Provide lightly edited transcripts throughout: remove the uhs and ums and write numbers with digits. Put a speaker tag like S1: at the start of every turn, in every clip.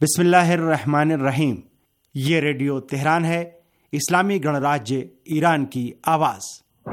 S1: बिस्मिल्लाहिर्रहमानिर्रहीम। ये radio Tehran है, इस्लामी गणराज्य ईरान की आवाज़।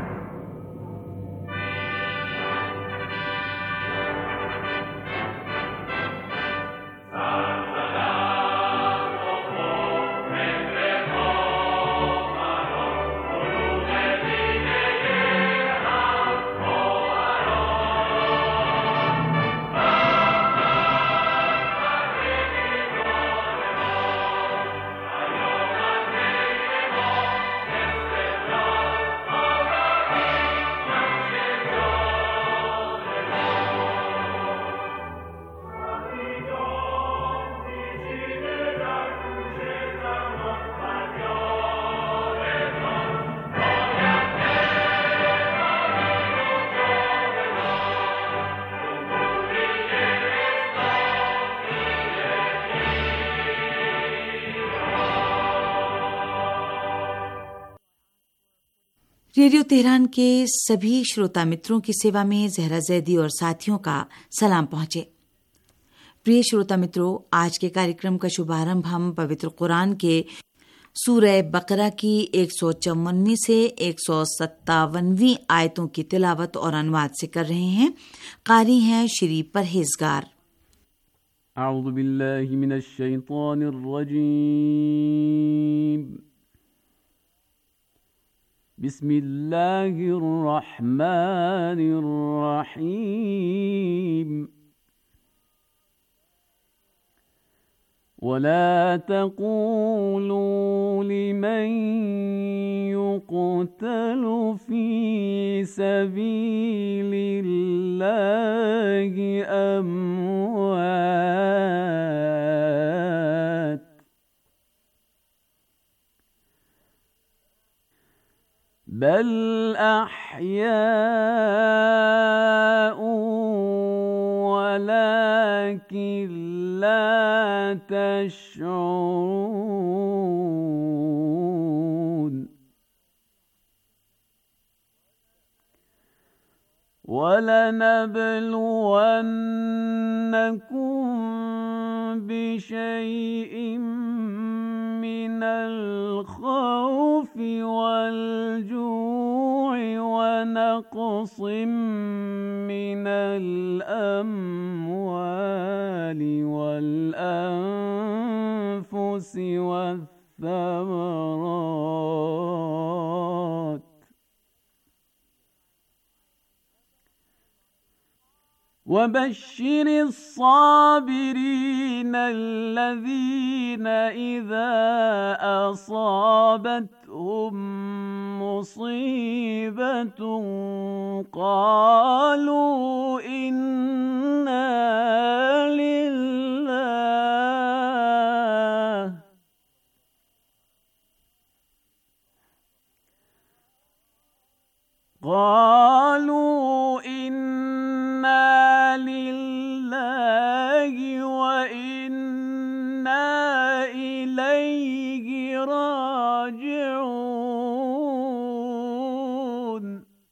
S2: रेडियो तेहरान के सभी श्रोता मित्रों की सेवा में जहरा जैदी और साथियों का सलाम पहुंचे। प्रिय श्रोता मित्रों, आज के कार्यक्रम का शुभारंभ हम पवित्र कुरान के सूरह बकरा की 154वीं से 157वीं आयतों की तिलावत और अनुवाद से कर रहे हैं। कारी हैं श्री परहेजगार।
S3: अऊज़ु बिल्लाहि मिनश शैतानिर रजीम। बिस्मिल्लाहिर रहमानिर रहीम। वला तक़ूलू लिमन युक़तलु फ़ी सबीलिल्लाहि अम्वात बल अह्याउ वलाकिन ला तशऊरून। वलनबलुवन्नकुम बिशैइन मिनल खौफि वल्जू'i वनक़्सिम मिनल अम्वालि वल्अन्फुसि वत्थमरात वबश्शिरि الصابرين الذين إذا أصابتهم مصيبة قالوا إنا لله وإنا إليه راجعون।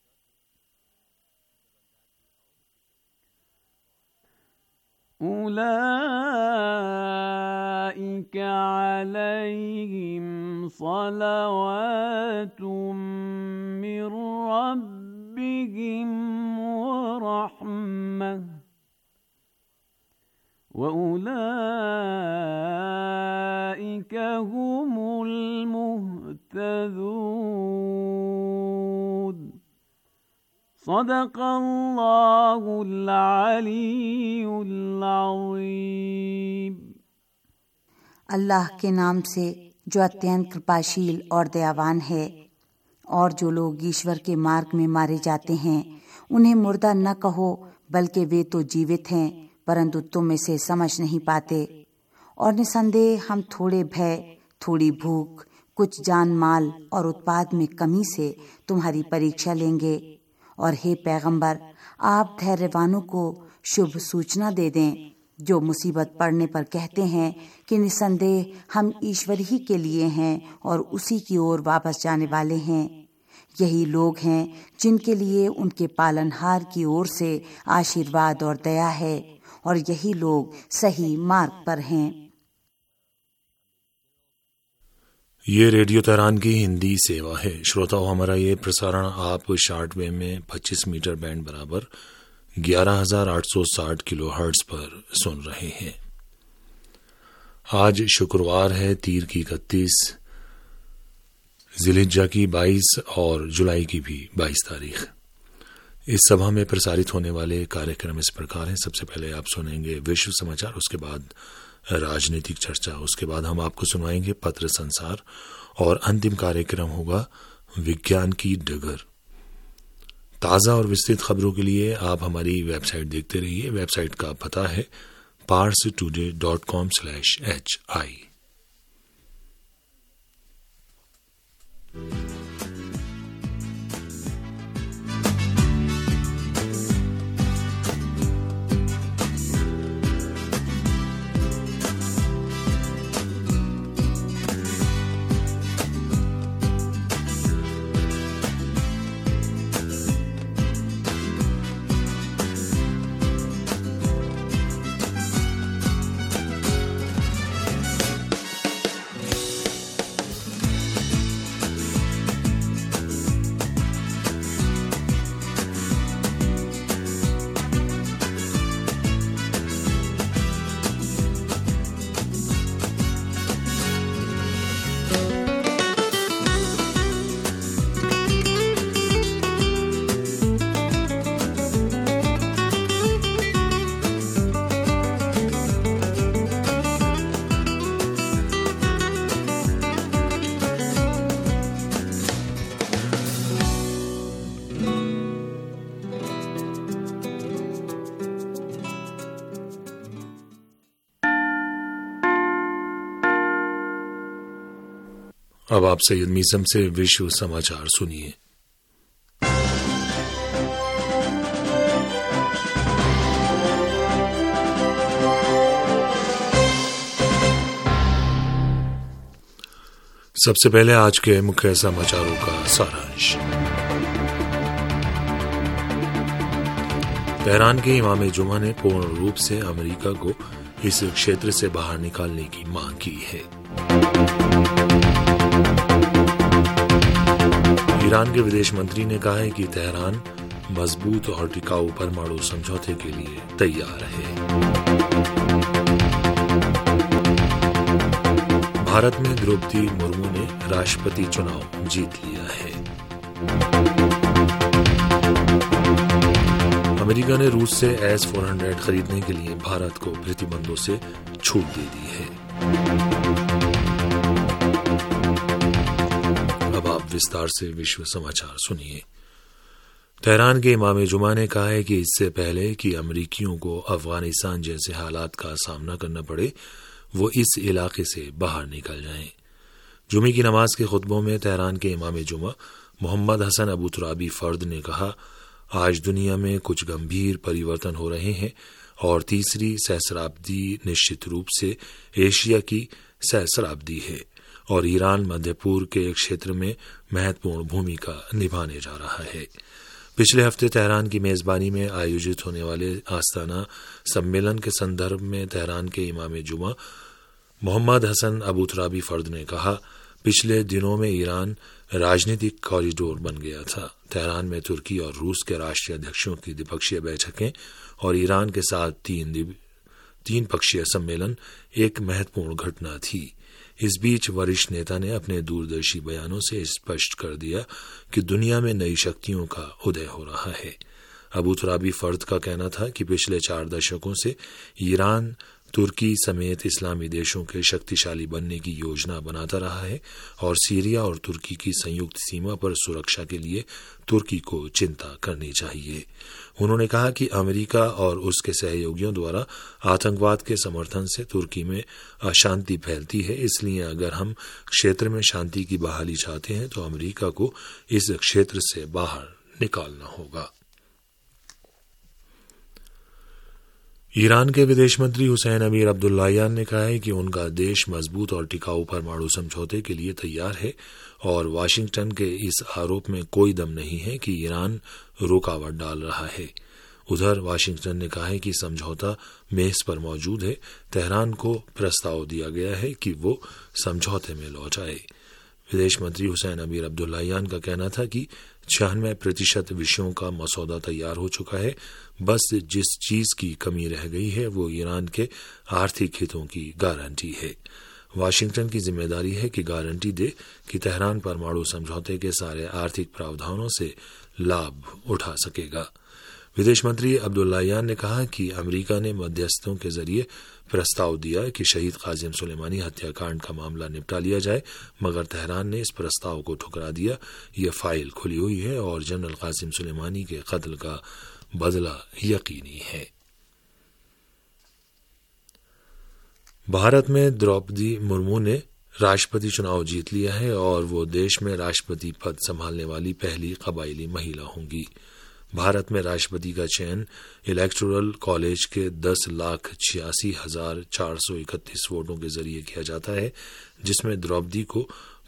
S3: أولئك عليهم صلوات من ربهم ورحمة وأولئك هم المهتدون। صدق الله العلي العظيम।
S2: अल्लाह के नाम से जो अत्यंत कृपाशील और दयावान है। और जो लोग ईश्वर के मार्ग में मारे जाते हैं उन्हें मुर्दा न कहो, बल्कि वे तो जीवित हैं, परंतु तुम इसे समझ नहीं पाते। और निसंदेह हम थोड़े भय, थोड़ी भूख, कुछ जान माल और उत्पाद में कमी से तुम्हारी परीक्षा लेंगे। और हे पैगंबर, आप धैर्यवानों को शुभ सूचना दे दें जो मुसीबत पड़ने पर कहते हैं कि निसंदेह हम ईश्वर ही के लिए हैं और उसी की ओर वापस जाने वाले हैं। यही लोग हैं जिनके लिए उनके पालनहार की ओर से आशीर्वाद और दया है, और यही लोग सही मार्ग पर हैं।
S4: ये रेडियो तेहरान की हिंदी सेवा है। श्रोताओं, हमारा ये प्रसारण आप शॉर्ट वेव में 25 मीटर बैंड बराबर 11,860 किलोहर्ट्ज पर सुन रहे हैं। आज शुक्रवार है, तीर की 31, जिलहिज्जा की 22 और जुलाई की भी 22 तारीख। इस सभा में प्रसारित होने वाले कार्यक्रम इस प्रकार हैं। सबसे पहले आप सुनेंगे विश्व समाचार, उसके बाद राजनीतिक चर्चा, उसके बाद हम आपको सुनाएंगे पत्र संसार और अंतिम कार्यक्रम होगा विज्ञान की डगर। ताज़ा और विस्तृत खबरों के लिए आप हमारी वेबसाइट देखते रहिए। वेबसाइट का पता है parstoday.com/hi। अब आप सैयद मीसम से विश्व समाचार सुनिए। सबसे पहले आज के मुख्य समाचारों का सारांश। तेहरान के इमाम जुमा ने पूर्ण रूप से अमेरिका को इस क्षेत्र से बाहर निकालने की मांग की है। ईरान के विदेश मंत्री ने कहा है कि तेहरान मजबूत और टिकाऊ परमाणु समझौते के लिए तैयार है। भारत में द्रौपदी मुर्मू ने राष्ट्रपति चुनाव जीत लिया है। अमेरिका ने रूस से S-400 खरीदने के लिए भारत को प्रतिबंधों से छूट दे दी है। विस्तार से विश्व समाचार सुनिए। तेहरान के इमाम जुमा ने कहा है कि इससे पहले कि अमेरिकियों को अफगानिस्तान जैसे हालात का सामना करना पड़े, वो इस इलाके से बाहर निकल जाएं। जुमे की नमाज के खुतबों में तेहरान के इमाम जुमा मोहम्मद हसन अबू तुराबी फर्द ने कहा, आज दुनिया में कुछ गंभीर परिवर्तन हो रहे हैं और तीसरी सहस्राब्दी निश्चित रूप से एशिया की सहस्राब्दी है और ईरान मध्य पूर्व के क्षेत्र में महत्वपूर्ण भूमिका निभाने जा रहा है। पिछले हफ्ते तेहरान की मेजबानी में आयोजित होने वाले आस्ताना सम्मेलन के संदर्भ में तेहरान के इमाम जुमा मोहम्मद हसन अबू तुराबी फर्द ने कहा, पिछले दिनों में ईरान राजनीतिक कॉरिडोर बन गया था। तेहरान में तुर्की और रूस के राष्ट्रीय अध्यक्षों की द्विपक्षीय बैठकें और ईरान के साथ तीन पक्षीय सम्मेलन एक महत्वपूर्ण घटना थी। इस बीच वरिष्ठ नेता ने अपने दूरदर्शी बयानों से स्पष्ट कर दिया कि दुनिया में नई शक्तियों का उदय हो रहा है। अबू तुराबी फर्द का कहना था कि पिछले 4 दशकों से ईरान तुर्की समेत इस्लामी देशों के शक्तिशाली बनने की योजना बनाता रहा है और सीरिया और तुर्की की संयुक्त सीमा पर सुरक्षा के लिए तुर्की को चिंता करनी चाहिए। उन्होंने कहा कि अमेरिका और उसके सहयोगियों द्वारा आतंकवाद के समर्थन से तुर्की में अशांति फैलती है, इसलिए अगर हम क्षेत्र में शांति की बहाली चाहते हैं तो अमेरिका को इस क्षेत्र से बाहर निकालना होगा। ईरान के विदेश मंत्री हुसैन अमीर अब्दुल्लाहियान ने कहा है कि उनका देश मजबूत और टिकाऊ परमाणु समझौते के लिए तैयार है और वाशिंगटन के इस आरोप में कोई दम नहीं है कि ईरान रुकावट डाल रहा है। उधर वाशिंगटन ने कहा है कि समझौता मेज पर मौजूद है। तेहरान को प्रस्ताव दिया गया है कि वो समझौते में लौट आए। विदेश मंत्री हुसैन अमीर अब्दुल्लाहियान का कहना था कि 96% विषयों का मसौदा तैयार हो चुका है, बस जिस चीज की कमी रह गई है वो ईरान के आर्थिक हितों की गारंटी है। वाशिंगटन की जिम्मेदारी है कि गारंटी दे कि तेहरान परमाणु समझौते के सारे आर्थिक प्रावधानों से लाभ उठा सकेगा। विदेश मंत्री अब्दुल्लाहियान ने कहा कि अमेरिका ने मध्यस्थों के जरिए प्रस्ताव दिया कि शहीद कासिम सुलेमानी हत्याकांड का मामला निपटा लिया जाए, मगर तेहरान ने इस प्रस्ताव को ठुकरा दिया। यह फाइल खुली हुई है और जनरल कासिम सुलेमानी के कत्ल का बदला यकीनी है। भारत में द्रौपदी मुर्मू ने राष्ट्रपति चुनाव जीत लिया है और वो देश में राष्ट्रपति पद संभालने वाली पहली कबायली महिला होंगी। भारत में राष्ट्रपति का चयन इलेक्टोरल कॉलेज के 10,86,431 वोटों के जरिए किया जाता है, जिसमें द्रौपदी को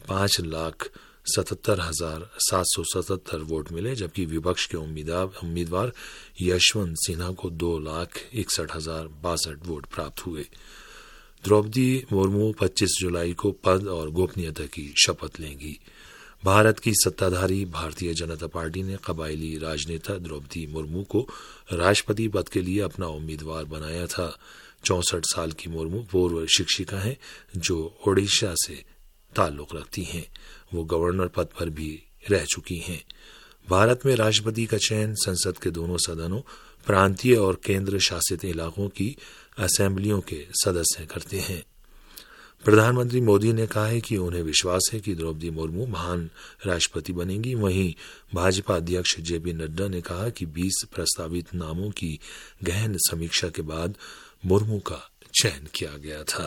S4: 5,77,777 वोट मिले, जबकि विपक्ष के उम्मीदवार यशवंत सिन्हा को 2,61,062 वोट प्राप्त हुए। द्रौपदी मुर्मू 25 जुलाई को पद और गोपनीयता की शपथ लेंगी। भारत की सत्ताधारी भारतीय जनता पार्टी ने कबायली राजनेता द्रौपदी मुर्मू को राष्ट्रपति पद के लिए अपना उम्मीदवार बनाया था। 64 साल की मुर्मू पूर्व शिक्षिका हैं जो ओडिशा से ताल्लुक रखती हैं। वो गवर्नर पद पर भी रह चुकी हैं। भारत में राष्ट्रपति का चयन संसद के दोनों सदनों, प्रांतीय और केंद्र शासित इलाकों की असेंबलियों के सदस्य करते हैं। प्रधानमंत्री मोदी ने कहा है कि उन्हें विश्वास है कि द्रौपदी मुर्मू महान राष्ट्रपति बनेंगी। वहीं भाजपा अध्यक्ष जेपी नड्डा ने कहा कि 20 प्रस्तावित नामों की गहन समीक्षा के बाद मुर्मू का चयन किया गया था।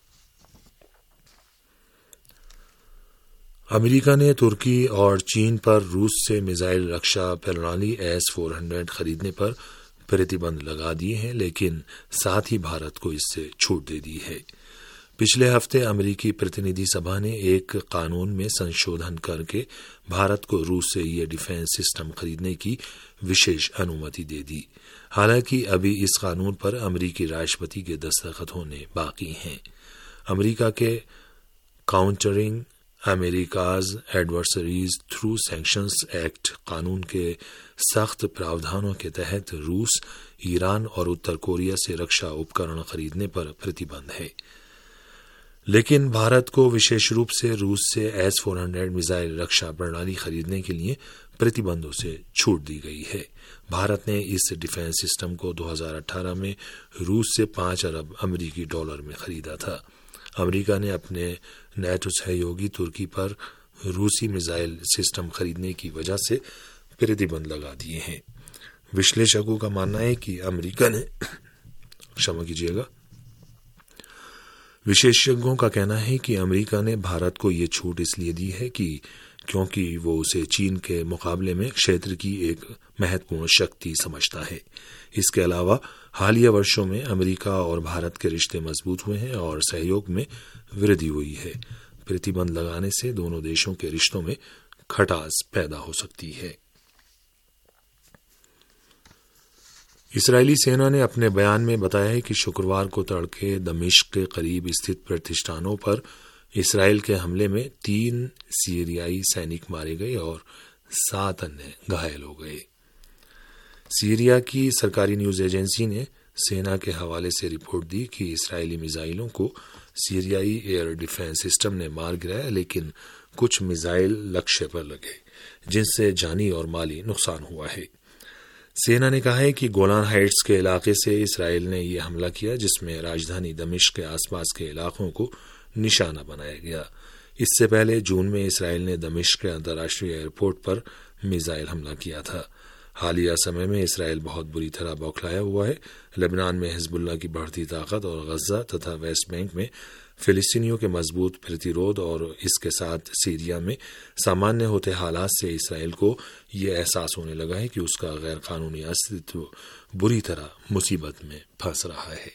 S4: अमेरिका ने तुर्की और चीन पर रूस से मिसाइल रक्षा प्रणाली S-400 खरीदने पर प्रतिबंध लगा दिए हैं, लेकिन साथ ही भारत को इससे छूट दे दी है। पिछले हफ्ते अमेरिकी प्रतिनिधि सभा ने एक कानून में संशोधन करके भारत को रूस से ये डिफेंस सिस्टम खरीदने की विशेष अनुमति दे दी। हालांकि अभी इस कानून पर अमेरिकी राष्ट्रपति के दस्तखत होने बाकी हैं। अमेरिका के countering America's adversaries through sanctions act कानून के सख्त प्रावधानों के तहत रूस, ईरान और उत्तर कोरिया से रक्षा उपकरण खरीदने पर प्रतिबंध है, लेकिन भारत को विशेष रूप से रूस से S-400 मिसाइल रक्षा प्रणाली खरीदने के लिए प्रतिबंधों से छूट दी गई है। भारत ने इस डिफेंस सिस्टम को 2018 में रूस से 5 अरब अमेरिकी डॉलर में खरीदा था। अमेरिका ने अपने नेटो सहयोगी तुर्की पर रूसी मिसाइल सिस्टम खरीदने की वजह से प्रतिबंध लगा दिए हैं। विश्लेषकों का मानना है कि अमेरिका ने विशेषज्ञों का कहना है कि अमेरिका ने भारत को ये छूट इसलिए दी है कि क्योंकि वो उसे चीन के मुकाबले में क्षेत्र की एक महत्वपूर्ण शक्ति समझता है। इसके अलावा हालिया वर्षों में अमेरिका और भारत के रिश्ते मजबूत हुए हैं और सहयोग में वृद्धि हुई है। प्रतिबंध लगाने से दोनों देशों के रिश्तों में खटास पैदा हो सकती है। इस्राएली सेना ने अपने बयान में बताया है कि शुक्रवार को तड़के दमिश्क के करीब स्थित प्रतिष्ठानों पर इस्राएल के हमले में 3 सीरियाई सैनिक मारे गए और 7 अन्य घायल हो गए। सीरिया की सरकारी न्यूज एजेंसी ने सेना के हवाले से रिपोर्ट दी कि इस्राएली मिसाइलों को सीरियाई एयर डिफेंस सिस्टम ने मार गिराया, लेकिन कुछ मिसाइल लक्ष्य पर लगे, जिनसे जानी और माली नुकसान हुआ है। सेना ने कहा है कि गोलान हाइट्स के इलाके से इस्राएल ने यह हमला किया, जिसमें राजधानी दमिश्क के आसपास के इलाकों को निशाना बनाया गया। इससे पहले जून में इस्राएल ने दमिश्क के अंतर्राष्ट्रीय एयरपोर्ट पर मिसाइल हमला किया था। हालिया समय में इस्राएल बहुत बुरी तरह बौखलाया हुआ है। लेबनान में हिजबुल्लाह की बढ़ती ताकत और गजा तथा वेस्ट बैंक में फिलिस्तीनियों के मजबूत प्रतिरोध और इसके साथ सीरिया में सामान्य होते हालात से इस्राएल को ये एहसास होने लगा है कि उसका गैर कानूनी अस्तित्व बुरी तरह मुसीबत में फंस रहा है।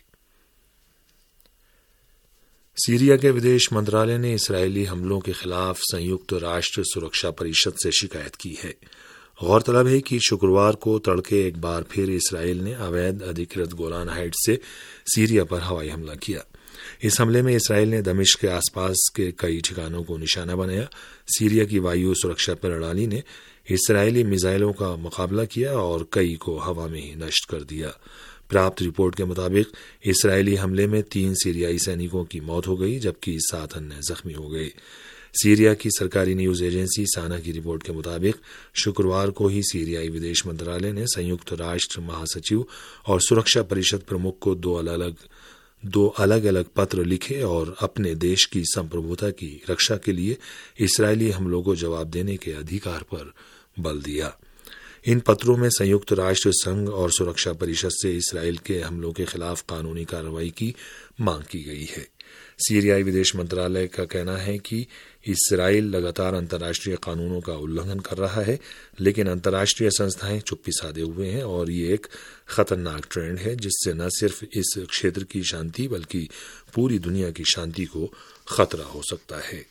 S4: सीरिया के विदेश मंत्रालय ने इस्राएली हमलों के खिलाफ संयुक्त राष्ट्र सुरक्षा परिषद से शिकायत की है। गौरतलब है कि शुक्रवार को तड़के एक बार फिर इस्राएल ने अवैध अधिकृत गोलान हाइट्स से सीरिया पर हवाई हमला किया। इस हमले में इसराइल ने दमिश्क के आसपास के कई ठिकानों को निशाना बनाया। सीरिया की वायु सुरक्षा प्रणाली ने इसराइली मिसाइलों का मुकाबला किया और कई को हवा में ही नष्ट कर दिया। प्राप्त रिपोर्ट के मुताबिक इसराइली हमले में 3 सीरियाई सैनिकों की मौत हो गई, जबकि 7 अन्य जख्मी हो गए। सीरिया की सरकारी न्यूज एजेंसी साना की रिपोर्ट के मुताबिक शुक्रवार को ही सीरियाई विदेश मंत्रालय ने संयुक्त राष्ट्र महासचिव और सुरक्षा परिषद प्रमुख को दो अलग अलग पत्र लिखे और अपने देश की संप्रभुता की रक्षा के लिए इसराइली हमलों को जवाब देने के अधिकार पर बल दिया। इन पत्रों में संयुक्त राष्ट्र संघ और सुरक्षा परिषद से इसराइल के हमलों के खिलाफ कानूनी कार्रवाई की मांग की गई है। सीरियाई विदेश मंत्रालय का कहना है कि इसराइल लगातार अंतर्राष्ट्रीय कानूनों का उल्लंघन कर रहा है, लेकिन अंतर्राष्ट्रीय संस्थाएं चुप्पी साधे हुए हैं और ये एक खतरनाक ट्रेंड है जिससे न सिर्फ इस क्षेत्र की शांति बल्कि पूरी दुनिया की शांति को खतरा हो सकता है।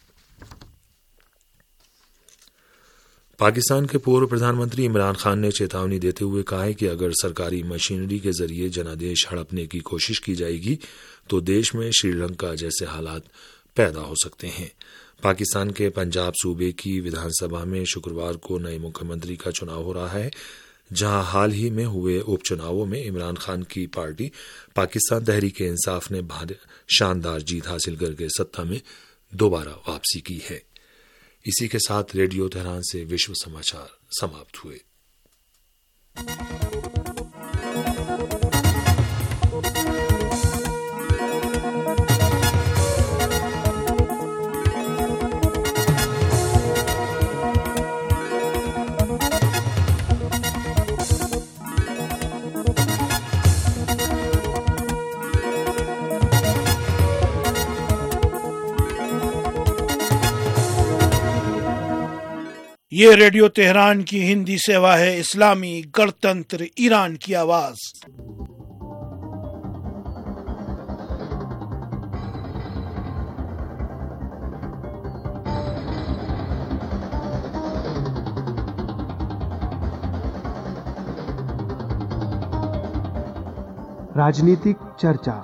S4: पाकिस्तान के पूर्व प्रधानमंत्री इमरान खान ने चेतावनी देते हुए कहा है कि अगर सरकारी मशीनरी के जरिए जनादेश हड़पने की कोशिश की जाएगी तो देश में श्रीलंका जैसे हालात पैदा हो सकते हैं। पाकिस्तान के पंजाब सूबे की विधानसभा में शुक्रवार को नए मुख्यमंत्री का चुनाव हो रहा है, जहां हाल ही में हुए उपचुनावों में इमरान खान की पार्टी पाकिस्तान तहरीक इंसाफ ने शानदार जीत हासिल करके सत्ता में दोबारा वापसी की है। इसी के साथ रेडियो तेहरान से विश्व समाचार समाप्त हुए।
S5: ये रेडियो तेहरान की हिंदी सेवा है। इस्लामी गणतंत्र ईरान की आवाज।
S6: राजनीतिक चर्चा।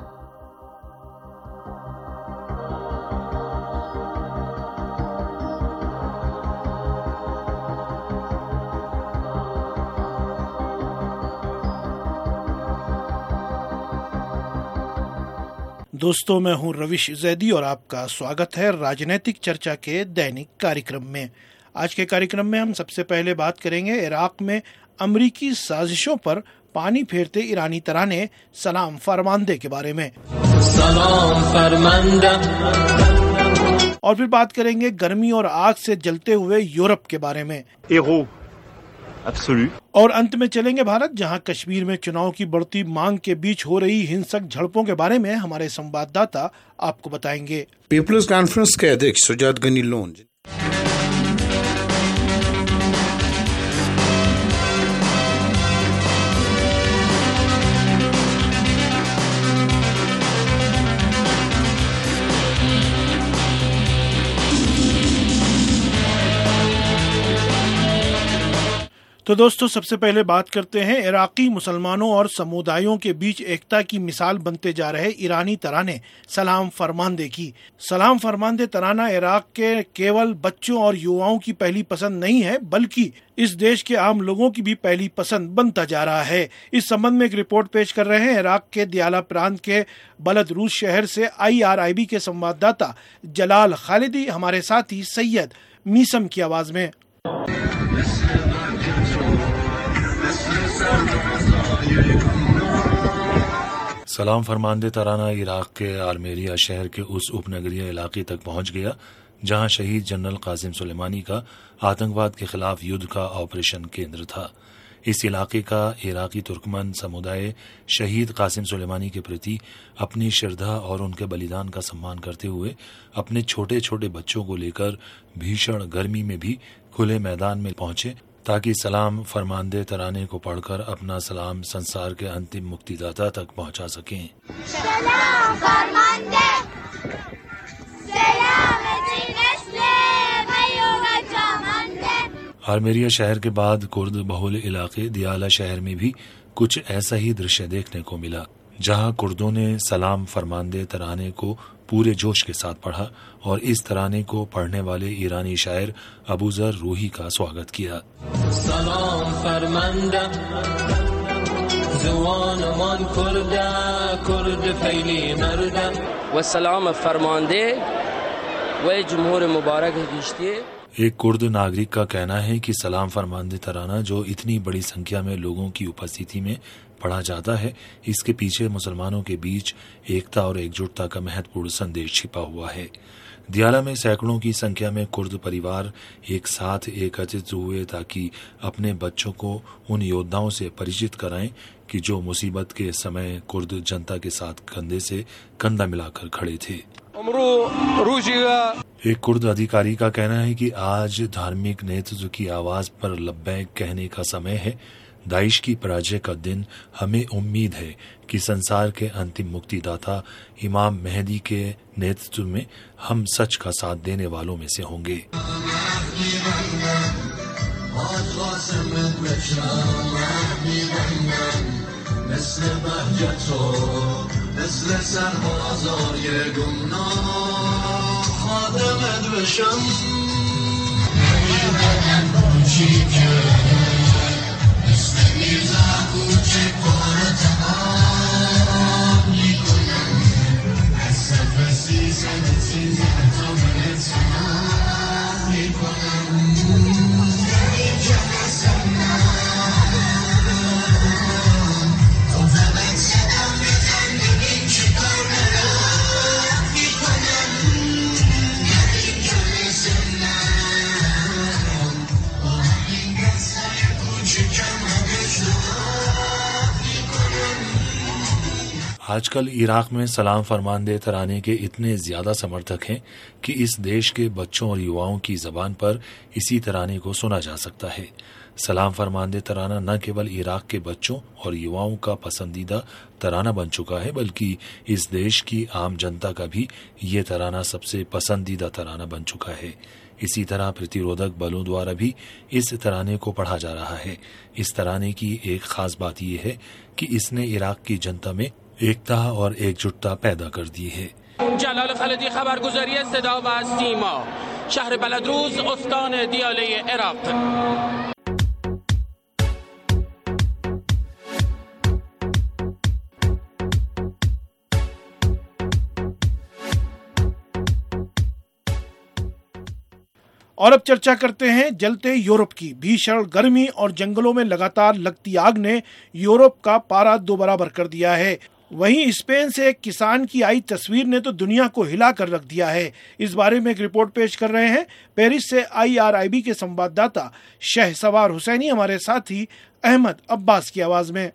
S5: दोस्तों, मैं हूं रविश जैदी और आपका स्वागत है राजनीतिक चर्चा के दैनिक कार्यक्रम में। आज के कार्यक्रम में हम सबसे पहले बात करेंगे इराक में अमरीकी साजिशों पर पानी फेरते ईरानी तराने सलाम फरमांदे के बारे में। सलाम फरमांदा। और फिर बात करेंगे गर्मी और आग से जलते हुए यूरोप के बारे में। और अंत में चलेंगे भारत, जहां कश्मीर में चुनाव की बढ़ती मांग के बीच हो रही हिंसक झड़पों के बारे में हमारे संवाददाता आपको बताएंगे।
S7: पीपल्स कॉन्फ्रेंस के अध्यक्ष सुजात गनी लोन
S5: तो दोस्तों, सबसे पहले बात करते हैं इराकी मुसलमानों और समुदायों के बीच एकता की मिसाल बनते जा रहे ईरानी तराने सलाम फरमांदे की। सलाम फरमांदे तराना इराक के केवल बच्चों और युवाओं की पहली पसंद नहीं है, बल्कि इस देश के आम लोगों की भी पहली पसंद बनता जा रहा है। इस संबंध में एक रिपोर्ट पेश कर रहे हैं इराक के दियाला प्रांत के बलदरूस शहर से IRIB के संवाददाता जलाल खालिदी हमारे साथी सैयद मीसम की आवाज में।
S4: सलाम फरमांदे तराना इराक के आलमेरिया शहर के उस उपनगरीय इलाके तक पहुंच गया जहां शहीद जनरल कासिम सुलेमानी का आतंकवाद के खिलाफ युद्ध का ऑपरेशन केंद्र था। इस इलाके का इराकी तुर्कमन समुदाय शहीद कासिम सुलेमानी के प्रति अपनी श्रद्धा और उनके बलिदान का सम्मान करते हुए अपने छोटे छोटे बच्चों को लेकर भीषण गर्मी में भी खुले मैदान में पहुंचे ताकि सलाम फरमांदे तराने को पढ़कर अपना सलाम संसार के अंतिम मुक्तिदाता तक पहुंचा सकें। सलाम फरमांदे, आर्मेरिया शहर के बाद कुर्द बहुल इलाके दियाला शहर में भी कुछ ऐसा ही दृश्य देखने को मिला। जहां कुर्दों ने सलाम फरमांदे तराने को पूरे जोश के साथ पढ़ा और इस तराने को पढ़ने वाले ईरानी शायर अबूजर रूही का स्वागत किया। सलाम फरमांदा जुवान कुर्दा कुर्द फैली मर्दा व सलाम फरमांदे व जमहूर मुबारक गिश्ते। एक कुर्द नागरिक का कहना है कि सलाम फरमांदे तराना जो इतनी बड़ी संख्या में लोगों की उपस्थिति में पढ़ा जाता है, इसके पीछे मुसलमानों के बीच एकता और एकजुटता का महत्वपूर्ण संदेश छिपा हुआ है। दियाला में सैकड़ों की संख्या में कुर्द परिवार एक साथ एकत्रित हुए ताकि अपने बच्चों को उन योद्धाओं से परिचित कराएं कि जो मुसीबत के समय कुर्द जनता के साथ कंधे से कंधा मिलाकर खड़े थे। एक कुर्द अधिकारी का कहना है कि आज धार्मिक नेतृत्व की आवाज पर लब्बैक कहने का समय है। दाइश की पराजय का दिन हमें उम्मीद है कि संसार के अंतिम मुक्तिदाता इमाम मेहदी के नेतृत्व में हम सच का साथ देने वालों में से होंगे। आजकल इराक में सलाम फरमांदे तराने के इतने ज्यादा समर्थक हैं कि इस देश के बच्चों और युवाओं की जबान पर इसी तराने को सुना जा सकता है। सलाम फरमांदे तराना न केवल इराक के बच्चों और युवाओं का पसंदीदा तराना बन चुका है, बल्कि इस देश की आम जनता का भी ये तराना सबसे पसंदीदा तराना बन चुका है। इसी तरह प्रतिरोधक बलों द्वारा भी इस तराने को पढ़ा जा रहा है। इस तराने की एक खास बात यह है कि इसने इराक की जनता में एकता और एकजुटता पैदा कर दी है। जलाल खलदी खबरगुजारी सदा व सीमा शहर बलदरूज उस्तान दियाले इराक।
S5: और अब चर्चा करते हैं जलते यूरोप की। भीषण गर्मी और जंगलों में लगातार लगती आग ने यूरोप का पारा दो बराबर कर दिया है। वहीं स्पेन से एक किसान की आई तस्वीर ने तो दुनिया को हिला कर रख दिया है। इस बारे में एक रिपोर्ट पेश कर रहे हैं पेरिस से IRIB के संवाददाता शहसवार हुसैनी हमारे साथी अहमद अब्बास की आवाज में।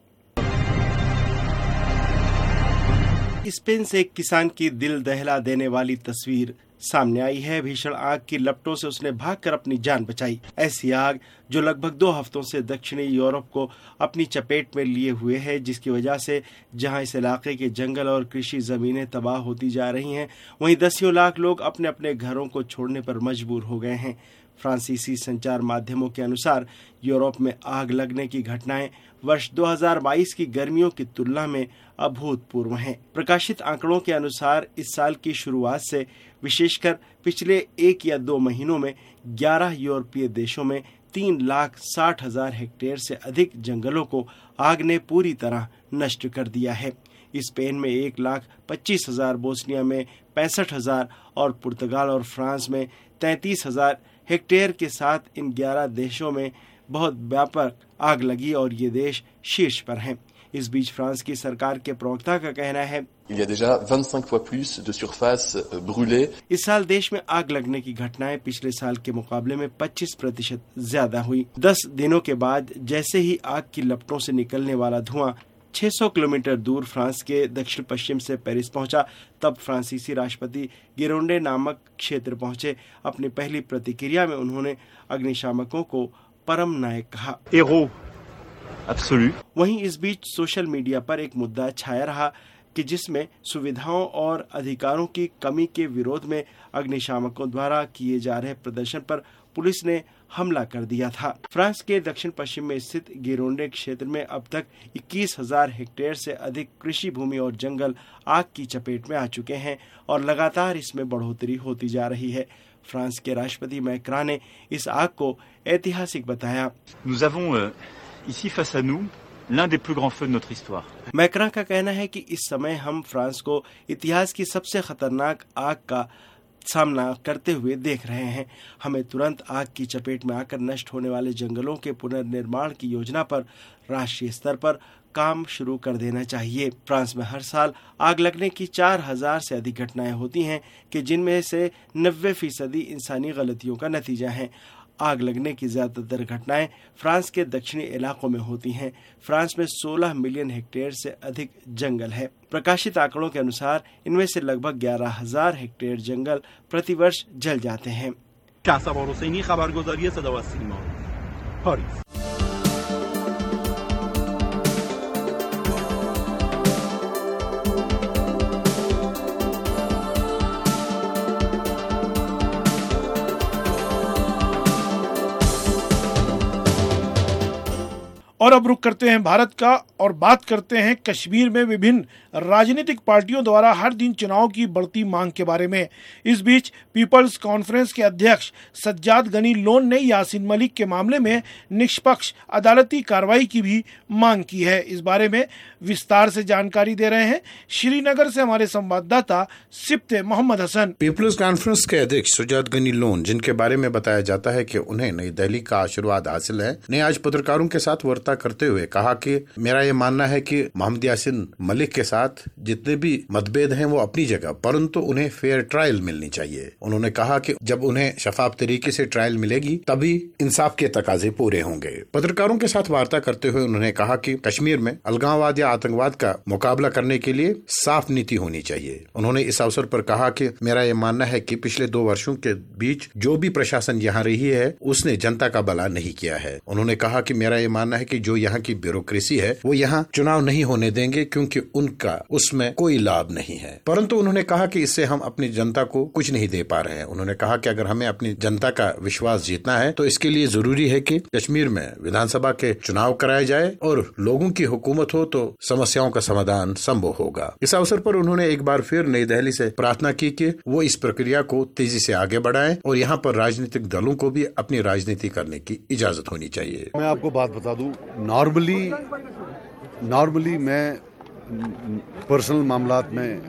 S1: स्पेन से एक किसान की दिल दहला देने वाली तस्वीर सामने आई है। भीषण आग की लपटों से उसने भागकर अपनी जान बचाई। ऐसी आग जो लगभग 2 हफ्तों से दक्षिणी यूरोप को अपनी चपेट में लिए हुए है, जिसकी वजह से जहां इस इलाके के जंगल और कृषि जमीनें तबाह होती जा रही हैं, वहीं दसियों लाख लोग अपने अपने घरों को छोड़ने पर मजबूर हो गए हैं। फ्रांसीसी संचार माध्यमों के अनुसार यूरोप में आग लगने की घटनाएं वर्ष 2022 की गर्मियों की तुलना में अभूतपूर्व हैं। प्रकाशित आंकड़ों के अनुसार इस साल की शुरुआत से विशेषकर पिछले 1 या 2 महीनों में 11 यूरोपीय देशों में 3,60,000 हेक्टेयर से अधिक जंगलों को आग ने पूरी तरह नष्ट कर दिया है। स्पेन में 1,25,000, बोस्निया में 65,000 और पुर्तगाल और फ्रांस में 33,000 हेक्टेयर के साथ इन 11 देशों में बहुत व्यापक आग लगी और ये देश शीर्ष पर हैं। इस बीच फ्रांस की सरकार के प्रवक्ता का कहना है
S8: Il y a déjà 25 fois plus de surface brûlée.
S1: इस साल देश में आग लगने की घटनाएं पिछले साल के मुकाबले में 25% ज्यादा हुई। 10 दिनों के बाद जैसे ही आग की लपटों से निकलने वाला धुआं 600 किलोमीटर दूर फ्रांस के दक्षिण पश्चिम से पेरिस पहुंचा, तब फ्रांसीसी राष्ट्रपति गिरोंडे नामक क्षेत्र पहुंचे। अपनी पहली प्रतिक्रिया में उन्होंने अग्निशामकों को परम नायक कहा।
S9: Absolu.
S1: वहीं इस बीच सोशल मीडिया पर एक मुद्दा छाया रहा कि जिसमें सुविधाओं और अधिकारों की कमी के विरोध में अग्निशामकों द्वारा किए जा रहे प्रदर्शन पर पुलिस ने हमला कर दिया था। फ्रांस के दक्षिण पश्चिम में स्थित गिरोंडे क्षेत्र में अब तक 21,000 हेक्टेयर से अधिक कृषि भूमि और जंगल आग की चपेट में आ चुके हैं और लगातार इसमें बढ़ोतरी होती जा रही है। फ्रांस के राष्ट्रपति मैक्रां ने इस आग को ऐतिहासिक बताया।
S9: Nous avons ici face à nous l'un des plus grands feux de notre histoire.
S1: Macron का कहना है कि इस समय हम फ्रांस को इतिहास की सबसे खतरनाक आग का सामना करते हुए देख रहे हैं। हमें तुरंत आग की चपेट में आकर नष्ट होने वाले जंगलों के पुनर्निर्माण की योजना पर राष्ट्रीय स्तर पर काम शुरू कर देना चाहिए। फ्रांस में हर साल आग लगने की 4,000 से अधिक घटनाएं होती हैं कि जिनमें से 90% इंसानी गलतियों का नतीजा है। आग लगने की ज्यादातर घटनाएं फ्रांस के दक्षिणी इलाकों में होती हैं। फ्रांस में 16 मिलियन हेक्टेयर से अधिक जंगल है। प्रकाशित आंकड़ों के अनुसार इनमें से लगभग 11,000 हेक्टेयर जंगल प्रतिवर्ष जल जाते हैं।
S5: और अब रुक करते हैं भारत का और बात करते हैं कश्मीर में विभिन्न राजनीतिक पार्टियों द्वारा हर दिन चुनाव की बढ़ती मांग के बारे में। इस बीच पीपल्स कॉन्फ्रेंस के अध्यक्ष सज्जाद गनी लोन ने यासीन मलिक के मामले में निष्पक्ष अदालती कार्रवाई की भी मांग की है। इस बारे में विस्तार से जानकारी दे रहे हैं श्रीनगर से हमारे संवाददाता सिप्ते मोहम्मद हसन।
S7: पीपल्स कॉन्फ्रेंस के अध्यक्ष सज्जाद गनी लोन, जिनके बारे में बताया जाता है कि उन्हें नई दिल्ली का आशीर्वाद हासिल है, ने आज पत्रकारों के साथ वार्ता करते हुए कहा कि मेरा ये मानना है कि मोहम्मद यासीन मलिक के साथ जितने भी मतभेद हैं वो अपनी जगह, परंतु उन्हें फेयर ट्रायल मिलनी चाहिए। उन्होंने कहा कि जब उन्हें शफाफ तरीके से ट्रायल मिलेगी तभी इंसाफ के तकाजे पूरे होंगे। पत्रकारों के साथ वार्ता करते हुए उन्होंने कहा कि कश्मीर में अलगाववाद या आतंकवाद का मुकाबला करने के लिए साफ नीति होनी चाहिए। उन्होंने इस अवसर पर कहा कि मेरा ये मानना है कि पिछले 2 वर्षों के बीच जो भी प्रशासन यहाँ रही है उसने जनता का भला नहीं किया है। उन्होंने कहा कि मेरा ये मानना है कि जो यहाँ की ब्यूरोक्रेसी है वो यहाँ चुनाव नहीं होने देंगे क्योंकि उनका उसमें कोई लाभ नहीं है। परंतु उन्होंने कहा कि इससे हम अपनी जनता को कुछ नहीं दे पा रहे हैं। उन्होंने कहा कि अगर हमें अपनी जनता का विश्वास जीतना है तो इसके लिए जरूरी है कि कश्मीर में विधानसभा के चुनाव कराए जाए और लोगों की हुकूमत हो तो समस्याओं का समाधान संभव होगा। इस अवसर पर उन्होंने एक बार फिर नई दिल्ली से प्रार्थना की कि वो इस प्रक्रिया को तेजी से आगे बढ़ाएं और यहाँ पर राजनीतिक दलों को भी अपनी राजनीति करने की इजाजत होनी चाहिए।
S10: मैं आपको बात बता दूं, नॉर्मली मैं पर्सनल मामलात में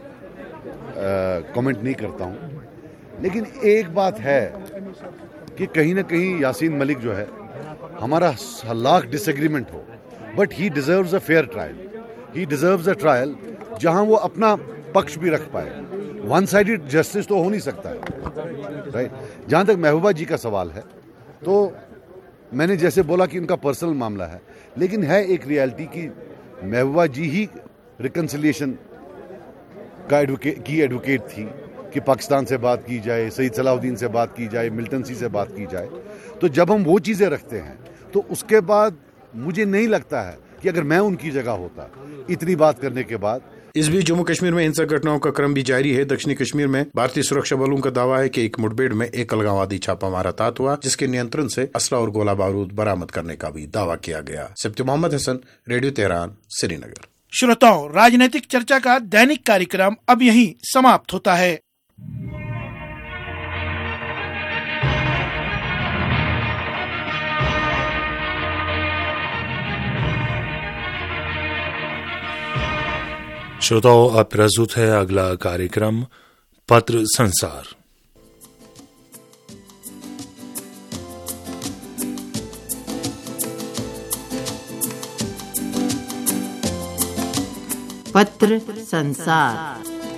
S10: कमेंट नहीं करता हूं, लेकिन एक बात है कि कहीं ना कहीं यासीन मलिक जो है, हमारा लाख डिसएग्रीमेंट हो, but he deserves a fair trial. He deserves a trial जहां वो अपना पक्ष भी रख पाए। वन साइडेड जस्टिस तो हो नहीं सकता है, राइट। जहां तक महबूबा जी का सवाल है तो मैंने जैसे बोला कि उनका पर्सनल मामला है, लेकिन है एक रियलिटी की महबूबा जी ही रिकंसिलिएशन का एडवोकेट थी कि पाकिस्तान से बात की जाए, सईद सलाहुद्दीन से बात की जाए, मिल्टन सी से बात की जाए। तो जब हम वो चीज़ें रखते हैं तो उसके बाद मुझे नहीं लगता है कि अगर मैं उनकी जगह होता इतनी बात करने के बाद।
S7: इस बीच जम्मू कश्मीर में हिंसक घटनाओं का क्रम भी जारी है। दक्षिणी कश्मीर में भारतीय सुरक्षा बलों का दावा है कि एक मुठभेड़ में एक अलगाववादी छापामार हताहत हुआ, जिसके नियंत्रण से असला और गोला बारूद बरामद करने का भी दावा किया गया। Sipte Mohammad Hasan, radio Tehran, Srinagar.
S5: श्रोताओं, राजनीतिक चर्चा का दैनिक कार्यक्रम अब यहीं समाप्त होता है।
S4: श्रोताओं, अब प्रस्तुत है अगला कार्यक्रम पत्र संसार।
S11: पत्र संसार।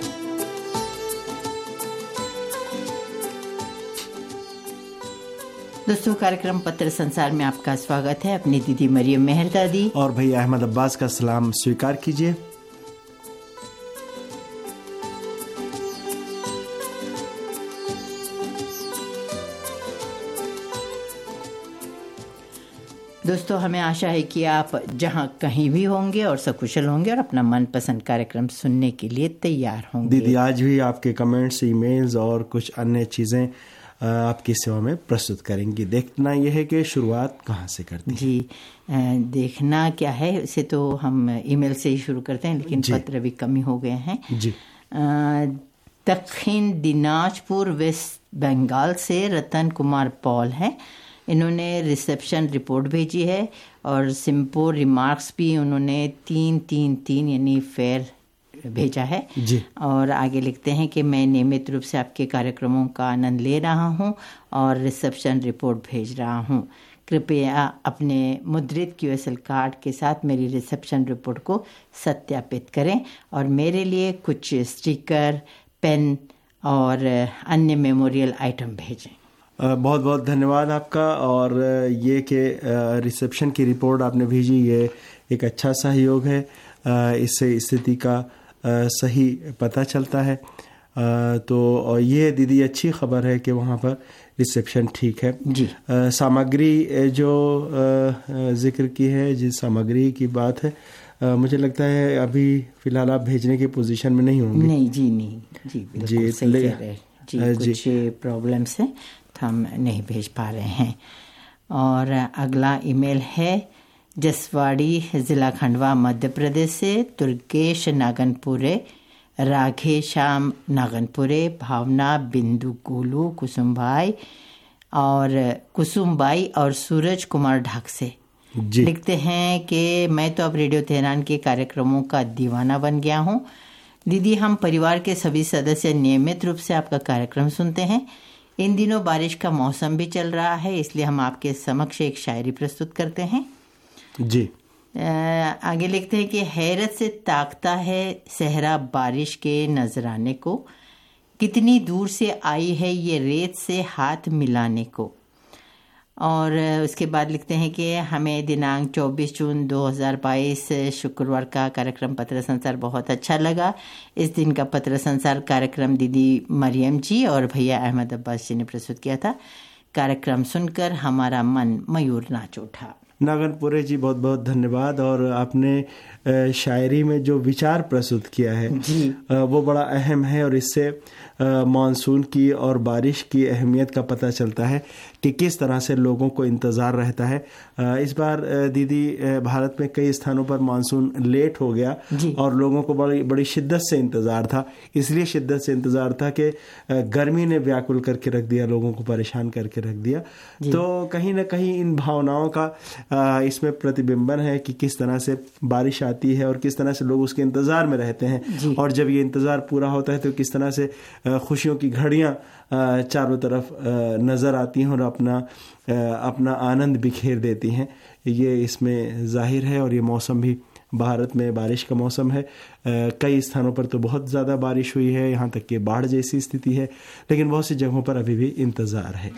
S11: दोस्तों, कार्यक्रम पत्र संसार में आपका स्वागत है। अपनी दीदी मरियम मेहर दादी
S12: और भैया अहमद अब्बास का सलाम स्वीकार कीजिए।
S11: दोस्तों, हमें आशा है कि आप जहां कहीं भी होंगे और सकुशल होंगे और अपना मनपसंद कार्यक्रम सुनने के लिए तैयार होंगे।
S12: दीदी, आज भी आपके कमेंट्स, ईमेल्स और कुछ अन्य चीज़ें आपकी सेवा में प्रस्तुत करेंगी। देखना यह है कि शुरुआत कहाँ से करती हैं।
S11: जी, देखना क्या है, उसे तो हम ईमेल से ही शुरू करते हैं, लेकिन पत्र भी कम ही हो गए हैं
S12: जी।
S11: दक्षिण दिनाजपुर वेस्ट बंगाल से रतन कुमार पॉल हैं। इन्होंने रिसेप्शन रिपोर्ट भेजी है और सिंपल रिमार्क्स भी उन्होंने 333 यानी फेयर भेजा है
S12: जी।
S11: और आगे लिखते हैं कि मैं नियमित रूप से आपके कार्यक्रमों का आनंद ले रहा हूं और रिसेप्शन रिपोर्ट भेज रहा हूं। कृपया अपने मुद्रित QSL कार्ड के साथ मेरी रिसेप्शन रिपोर्ट को सत्यापित करें और मेरे लिए कुछ स्टिकर, पेन और अन्य मेमोरियल आइटम भेजें।
S12: बहुत बहुत धन्यवाद आपका। और ये कि रिसेप्शन की रिपोर्ट आपने भेजी, ये एक अच्छा सहयोग है। इससे स्थिति का सही पता चलता है। तो और ये दीदी अच्छी खबर है कि वहाँ पर रिसेप्शन ठीक है
S11: जी।
S12: सामग्री जो जिक्र की है, जिस सामग्री की बात है, मुझे लगता है अभी फिलहाल आप भेजने की पोजीशन में नहीं होंगे।
S11: नहीं जी, नहीं जी, बिल्कुल सही कह रहे हैं जी। कुछ प्रॉब्लम्स हैं तो हम नहीं भेज पा रहे हैं। और अगला ईमेल है जसवाड़ी, जिला खंडवा, मध्य प्रदेश से दुर्गेश नागनपुरे, राघेश्याम नागनपुरे, भावना, बिंदु, गोलू, कुसुमबाई और सूरज कुमार ढाक से लिखते हैं कि मैं तो अब रेडियो तेहरान के कार्यक्रमों का दीवाना बन गया हूँ। दीदी, हम परिवार के सभी सदस्य नियमित रूप से आपका कार्यक्रम सुनते हैं। इन दिनों बारिश का मौसम भी चल रहा है, इसलिए हम आपके समक्ष एक शायरी प्रस्तुत करते हैं
S12: जी।
S11: आगे लिखते हैं कि हैरत से ताकता है सहरा बारिश के नजराने को, कितनी दूर से आई है ये रेत से हाथ मिलाने को। और उसके बाद लिखते हैं कि हमें दिनांक 24 जून 2022 शुक्रवार का कार्यक्रम पत्र संसार बहुत अच्छा लगा। इस दिन का पत्र संसार कार्यक्रम दीदी मरियम जी और भैया अहमद अब्बास जी ने प्रस्तुत किया था। कार्यक्रम सुनकर हमारा मन मयूर नाच उठा।
S12: नागनपुरे जी, बहुत बहुत धन्यवाद। और आपने शायरी में जो विचार प्रस्तुत किया है वो बड़ा अहम है और इससे मानसून की और बारिश की अहमियत का पता चलता है कि किस तरह से लोगों को इंतज़ार रहता है। इस बार दीदी भारत में कई स्थानों पर मानसून लेट हो गया और लोगों को बड़ी शिद्दत से इंतज़ार था। इसलिए शिद्दत से इंतज़ार था कि गर्मी ने व्याकुल करके रख दिया, लोगों को परेशान करके रख दिया। तो कहीं ना कहीं इन भावनाओं का इसमें प्रतिबिंबन है कि किस तरह से बारिश आती है और किस तरह से लोग उसके इंतज़ार में रहते हैं। और जब ये इंतज़ार पूरा होता है तो किस तरह से खुशियों की घड़ियां चारों तरफ नज़र आती हैं और अपना आनंद बिखेर देती हैं। ये इसमें जाहिर है। और ये मौसम भी भारत में बारिश का मौसम है। कई स्थानों पर तो बहुत ज़्यादा बारिश हुई है, यहाँ तक कि बाढ़ जैसी स्थिति है, लेकिन बहुत सी जगहों पर अभी भी इंतज़ार है।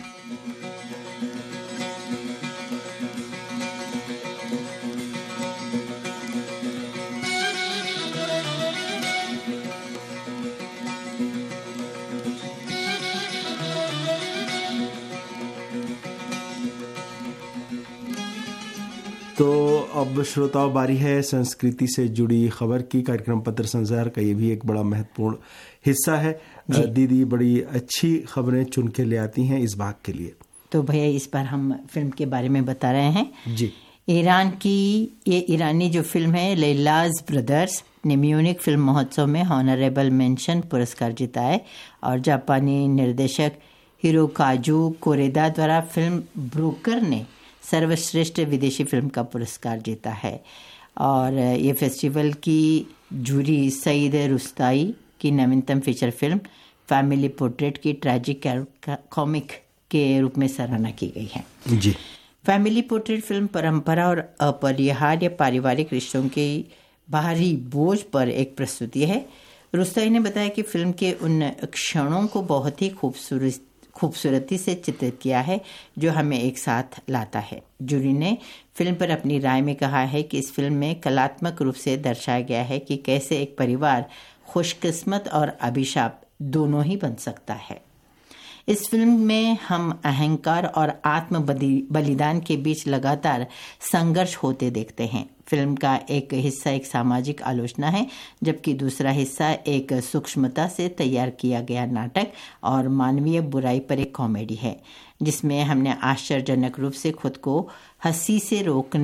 S12: तो अब श्रोताओं, बारी है संस्कृति से जुड़ी खबर की। कार्यक्रम पत्र संसार का ये भी एक बड़ा महत्वपूर्ण हिस्सा है। दीदी बड़ी अच्छी खबरें चुन के ले आती हैं इस भाग के लिए।
S11: तो भैया, इस बार हम फिल्म के बारे में बता रहे हैं
S12: जी।
S11: ईरान की ये ईरानी जो फिल्म है लैलाज ब्रदर्स ने म्यूनिक फिल्म महोत्सव में हॉनरेबल मेंशन पुरस्कार जीता है और जापानी निर्देशक हिरोकाजू कोरेदा द्वारा फिल्म ब्रोकर ने सर्वश्रेष्ठ विदेशी फिल्म का पुरस्कार जीता है। और ये फेस्टिवल की जूरी सईद रुस्ताई की नवीनतम फीचर फिल्म फैमिली पोर्ट्रेट की ट्रैजिक कॉमिक के रूप में सराहना की गई है
S12: जी।
S11: फैमिली पोर्ट्रेट फिल्म परंपरा और अपरिहार्य पारिवारिक रिश्तों के बाहरी बोझ पर एक प्रस्तुति है। रुस्ताई ने बताया कि फिल्म के उन क्षणों को बहुत ही खूबसूरती से चित्रित किया है जो हमें एक साथ लाता है। जूरी ने फिल्म पर अपनी राय में कहा है कि इस फिल्म में कलात्मक रूप से दर्शाया गया है कि कैसे एक परिवार खुशकिस्मत और अभिशाप दोनों ही बन सकता है। इस फिल्म में हम अहंकार और आत्म बलिदान के बीच लगातार संघर्ष होते देखते हैं। फिल्म का एक हिस्सा एक सामाजिक आलोचना है, जबकि दूसरा हिस्सा एक सूक्ष्मता से तैयार किया गया नाटक और मानवीय बुराई पर एक कॉमेडी है, जिसमें हमने आश्चर्यजनक रूप से खुद को हंसी से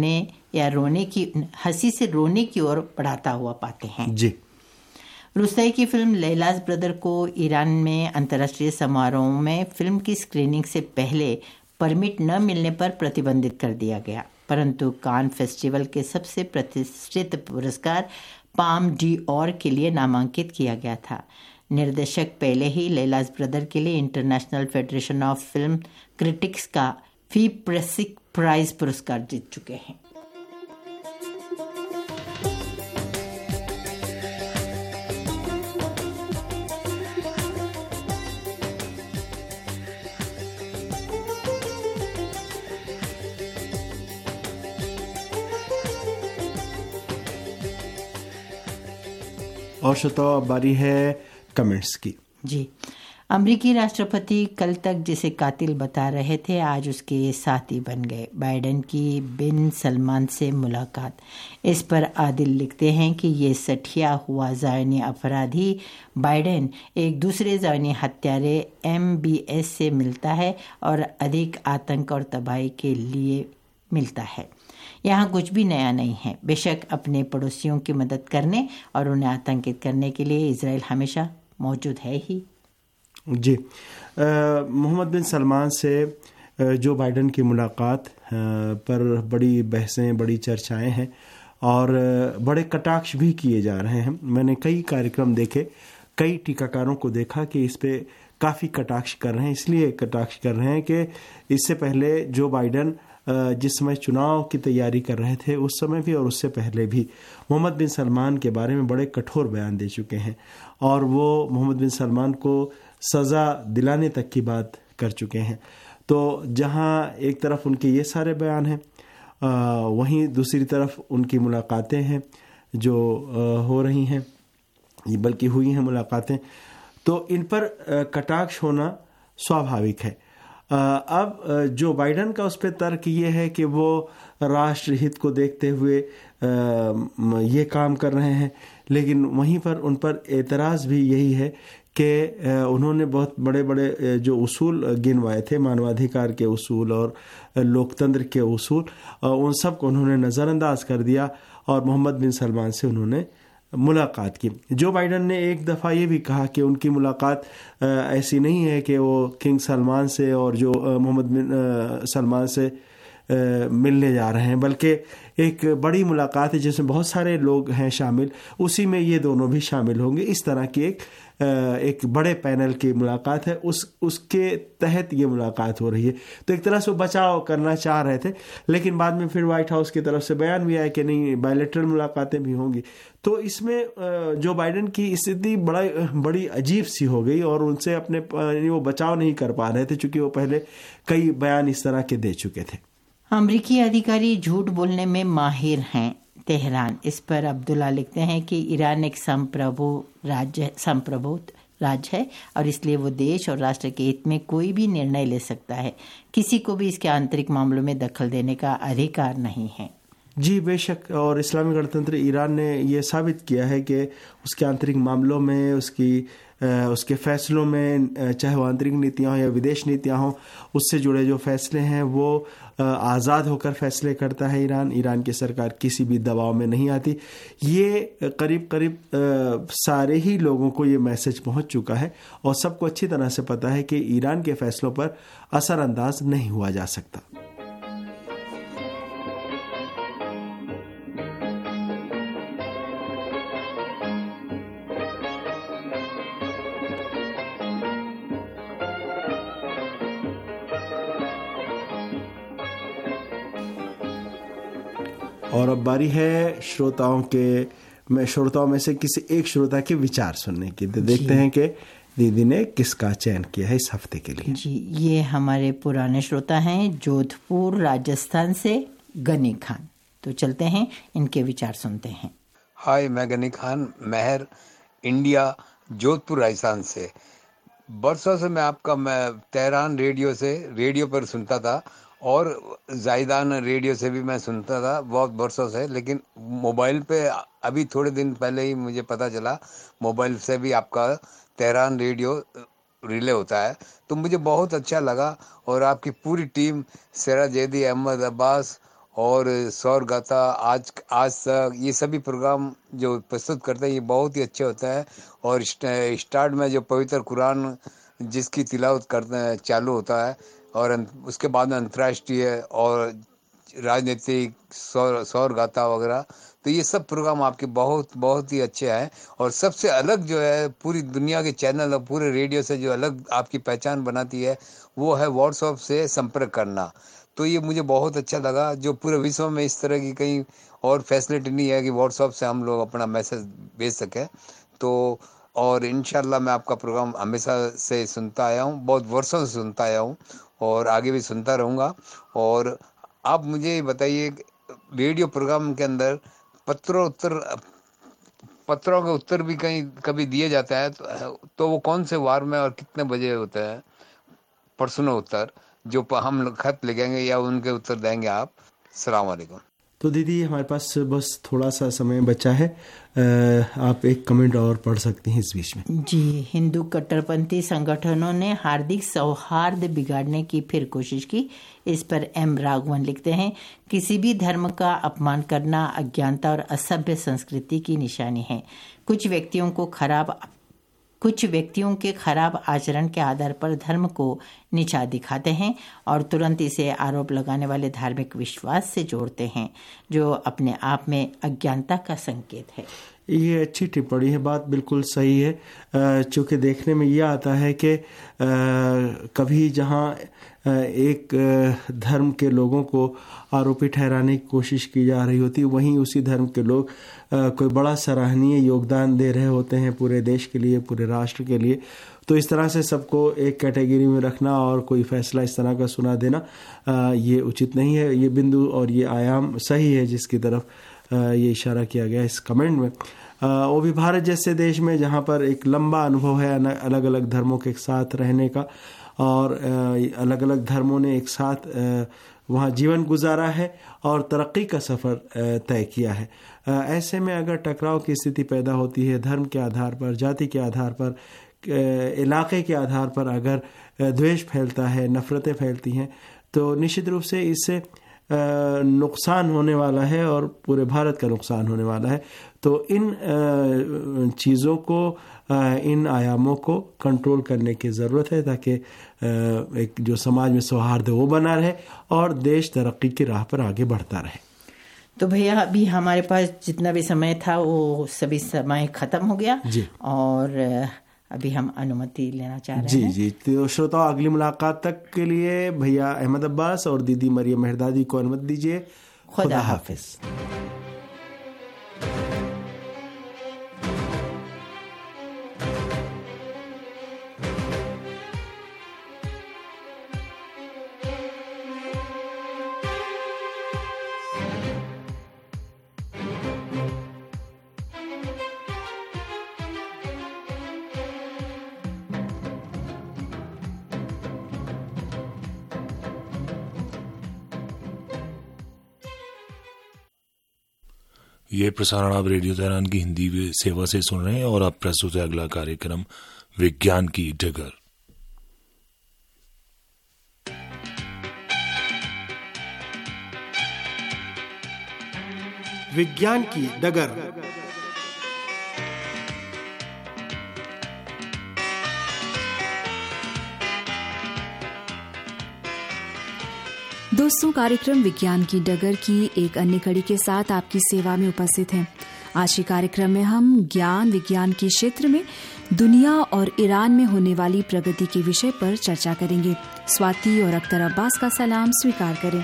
S11: रोने की ओर बढ़ाता हुआ पाते हैं।
S12: जी।
S11: रुस्तई की फिल्म लैलाज ब्रदर को ईरान में अंतर्राष्ट्रीय समारोह में फिल्म की स्क्रीनिंग से पहले परमिट न मिलने पर प्रतिबंधित कर दिया गया, परंतु कान फेस्टिवल के सबसे प्रतिष्ठित पुरस्कार पाम डी-ऑर के लिए नामांकित किया गया था। निर्देशक पहले ही लैलाज ब्रदर के लिए international federation of film critics का फी प्रेसिक प्राइज पुरस्कार जीत चुके हैं।
S12: और श्रोताओं, अब बारी है कमेंट्स की।
S11: जी। अमेरिकी राष्ट्रपति कल तक जिसे कातिल बता रहे थे, आज उसके साथी बन गए। बाइडेन की बिन सलमान से मुलाकात। इस पर आदिल लिखते हैं कि ये सठिया हुआ ज़ायनी अपराधी बाइडेन एक दूसरे ज़ायनी हत्यारे MBS से मिलता है और अधिक आतंक और तबाही के लिए मिलता है। यहाँ कुछ भी नया नहीं है। बेशक अपने पड़ोसियों की मदद करने और उन्हें आतंकित करने के लिए इजराइल हमेशा मौजूद है ही।
S12: जी। मोहम्मद बिन सलमान से जो बाइडेन की मुलाकात पर बड़ी बहसें, बड़ी चर्चाएं हैं और बड़े कटाक्ष भी किए जा रहे हैं। मैंने कई कार्यक्रम देखे, कई टीकाकारों को देखा कि इस पे काफ़ी कटाक्ष कर रहे हैं। इसलिए कटाक्ष कर रहे हैं कि इससे पहले जो बाइडेन जिस समय चुनाव की तैयारी कर रहे थे, उस समय भी और उससे पहले भी मोहम्मद बिन सलमान के बारे में बड़े कठोर बयान दे चुके हैं और वो मोहम्मद बिन सलमान को सज़ा दिलाने तक की बात कर चुके हैं। तो जहां एक तरफ उनके ये सारे बयान हैं, वहीं दूसरी तरफ उनकी मुलाकातें हैं जो हो रही हैं, बल्कि हुई हैं मुलाकातें, तो इन पर कटाक्ष होना स्वाभाविक है। अब जो बाइडेन का उस पर तर्क ये है कि वो राष्ट्रहित को देखते हुए ये काम कर रहे हैं, लेकिन वहीं पर उन पर एतराज़ भी यही है कि उन्होंने बहुत बड़े बड़े जो उसूल गिनवाए थे, मानवाधिकार के उसूल और लोकतंत्र के उसूल, उन सब को उन्होंने नज़रअंदाज कर दिया और मोहम्मद बिन सलमान से उन्होंने मुलाकात की। जो बाइडेन ने एक दफ़ा ये भी कहा कि उनकी मुलाकात ऐसी नहीं है कि वो किंग सलमान से और जो मोहम्मद बिन सलमान से मिलने जा रहे हैं, बल्कि एक बड़ी मुलाकात है जिसमें बहुत सारे लोग हैं शामिल, उसी में ये दोनों भी शामिल होंगे। इस तरह की एक बड़े पैनल की मुलाकात है, उसके तहत ये मुलाकात हो रही है। तो एक तरह से बचाव करना चाह रहे थे, लेकिन बाद में फिर व्हाइट हाउस की तरफ से बयान भी आया कि नहीं, बायलैटरल मुलाकातें भी होंगी। तो इसमें जो बाइडेन की स्थिति बड़ी अजीब सी हो गई और उनसे अपने वो बचाव नहीं कर पा रहे थे, चूंकि वो पहले कई बयान इस तरह के दे चुके थे।
S11: अमरीकी अधिकारी झूठ बोलने में माहिर हैं। तेहरान। इस पर अब्दुल्ला लिखते हैं कि ईरान एक संप्रभुत्व राज्य है और इसलिए वो देश और राष्ट्र के हित में कोई भी निर्णय ले सकता है। किसी को भी इसके आंतरिक मामलों में दखल देने का अधिकार नहीं है।
S12: जी बेशक, और इस्लामी गणतंत्र ईरान ने ये साबित किया है कि उसके आंतरिक मामलों में, उसके फैसलों में, चाहे वो आंतरिक नीतियाँ हो या विदेश नीतियाँ हो, उससे जुड़े जो फैसले हैं वो आज़ाद होकर फैसले करता है ईरान की सरकार किसी भी दबाव में नहीं आती। ये करीब सारे ही लोगों को ये मैसेज पहुंच चुका है और सबको अच्छी तरह से पता है कि ईरान के फैसलों पर असरअंदाज नहीं हुआ जा सकता। और अब बारी है श्रोताओं में से किसी एक श्रोता के विचार सुनने की। तो देखते हैं कि दीदी ने किसका चयन किया है इस हफ्ते के लिए।
S11: जी, ये हमारे पुराने श्रोता हैं, जोधपुर राजस्थान से गनी खान। तो चलते हैं, इनके विचार सुनते हैं।
S13: हाय, मैं गनी खान, महर, इंडिया, जोधपुर राजस्थान से। बरसों से मैं तेहरान रेडियो पर सुनता था और जायदान रेडियो से भी मैं सुनता था बहुत बरसों से, लेकिन मोबाइल पे अभी थोड़े दिन पहले ही मुझे पता चला मोबाइल से भी आपका तेहरान रेडियो रिले होता है, तो मुझे बहुत अच्छा लगा। और आपकी पूरी टीम सेराजेदी, अहमद अब्बास और सौर गाथा, आज तक, ये सभी प्रोग्राम जो प्रस्तुत करते हैं ये बहुत ही अच्छे होता है। और स्टार्ट में जो पवित्र कुरान जिसकी तिलावत करते हैं चालू होता है, और उसके बाद अंतर्राष्ट्रीय और राजनीतिक सौर गाथा वगैरह, तो ये सब प्रोग्राम आपके बहुत ही अच्छे हैं। और सबसे अलग जो है पूरी दुनिया के चैनल और पूरे रेडियो से जो अलग आपकी पहचान बनाती है वो है व्हाट्सएप से संपर्क करना। तो ये मुझे बहुत अच्छा लगा, जो पूरे विश्व में इस तरह की कहीं और फैसिलिटी नहीं है कि व्हाट्सएप से हम लोग अपना मैसेज भेज सकें। तो और इंशाल्लाह मैं आपका प्रोग्राम हमेशा से सुनता आया हूँ, बहुत वर्षों से सुनता आया हूँ और आगे भी सुनता रहूँगा। और आप मुझे बताइए, रेडियो प्रोग्राम के अंदर पत्रों के उत्तर भी कभी दिए जाता है, तो वो कौन से वार में और कितने बजे होते हैं प्रश्नों उत्तर जो हम लोग खत लिखेंगे या उनके उत्तर देंगे आप? अस्सलाम वालेकुम।
S12: तो दीदी हमारे पास बस थोड़ा सा समय बचा है, आप एक कमेंट और पढ़ सकती हैं इस बीच में।
S11: जी, हिंदू कट्टरपंथी संगठनों ने हार्दिक सौहार्द बिगाड़ने की फिर कोशिश की। इस पर एम राघवन लिखते हैं, किसी भी धर्म का अपमान करना अज्ञानता और असभ्य संस्कृति की निशानी है। कुछ व्यक्तियों के खराब आचरण के आधार पर धर्म को नीचा दिखाते हैं और तुरंत इसे आरोप लगाने वाले धार्मिक विश्वास से जोड़ते हैं, जो अपने आप में अज्ञानता का संकेत है।
S12: ये अच्छी टिप्पणी है, बात बिल्कुल सही है। चूँकि देखने में ये आता है कि कभी जहाँ एक धर्म के लोगों को आरोपी ठहराने की कोशिश की जा रही होती है, वहीं उसी धर्म के लोग कोई बड़ा सराहनीय योगदान दे रहे होते हैं पूरे देश के लिए, पूरे राष्ट्र के लिए। तो इस तरह से सबको एक कैटेगरी में रखना और कोई फैसला इस तरह का सुना देना ये उचित नहीं है। ये बिंदु और ये आयाम सही है जिसकी तरफ ये इशारा किया गया इस कमेंट में। वो भी भारत जैसे देश में जहाँ पर एक लंबा अनुभव है अलग अलग धर्मों के साथ रहने का, और अलग अलग धर्मों ने एक साथ वहाँ जीवन गुजारा है और तरक्की का सफ़र तय किया है। ऐसे में अगर टकराव की स्थिति पैदा होती है धर्म के आधार पर, जाति के आधार पर, इलाके के आधार पर, अगर द्वेष फैलता है, नफ़रतें फैलती हैं, तो निश्चित रूप से इससे नुकसान होने वाला है और पूरे भारत का नुकसान होने वाला है। तो इन चीज़ों को, इन आयामों को कंट्रोल करने की ज़रूरत है ताकि एक जो समाज में सौहार्द है वो बना रहे और देश तरक्की की राह पर आगे बढ़ता रहे।
S11: तो भैया अभी हमारे पास जितना भी समय था वो सभी समय ख़त्म हो गया
S12: जी,
S11: और अभी हम अनुमति लेना चाह रहे हैं।
S12: जी। तो श्रोताओं, अगली मुलाकात तक के लिए भैया अहमद अब्बास और दीदी मरियम मेहरदादी को अनुमति दीजिए। खुदा हाफिज।
S4: ये प्रसारण आप रेडियो तेहरान की हिंदी सेवा से सुन रहे हैं और अब प्रस्तुत है अगला कार्यक्रम विज्ञान की डगर।
S1: विज्ञान की डगर।
S14: दोस्तों, कार्यक्रम विज्ञान की डगर की एक अन्य कड़ी के साथ आपकी सेवा में उपस्थित हैं। आज के कार्यक्रम में हम विज्ञान के क्षेत्र में दुनिया और ईरान में होने वाली प्रगति के विषय पर चर्चा करेंगे। स्वाति और अख्तर अब्बास का सलाम स्वीकार करें।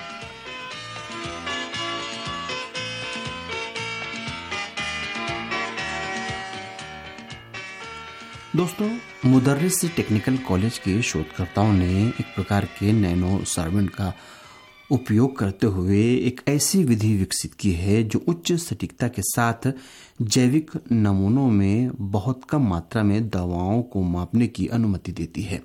S15: दोस्तों, मुदर्रिस टेक्निकल कॉलेज के शोधकर्ताओं ने एक प्रकार के नैनो सॉल्वेंट का उपयोग करते हुए एक ऐसी विधि विकसित की है जो उच्च सटीकता के साथ जैविक नमूनों में बहुत कम मात्रा में दवाओं को मापने की अनुमति देती है।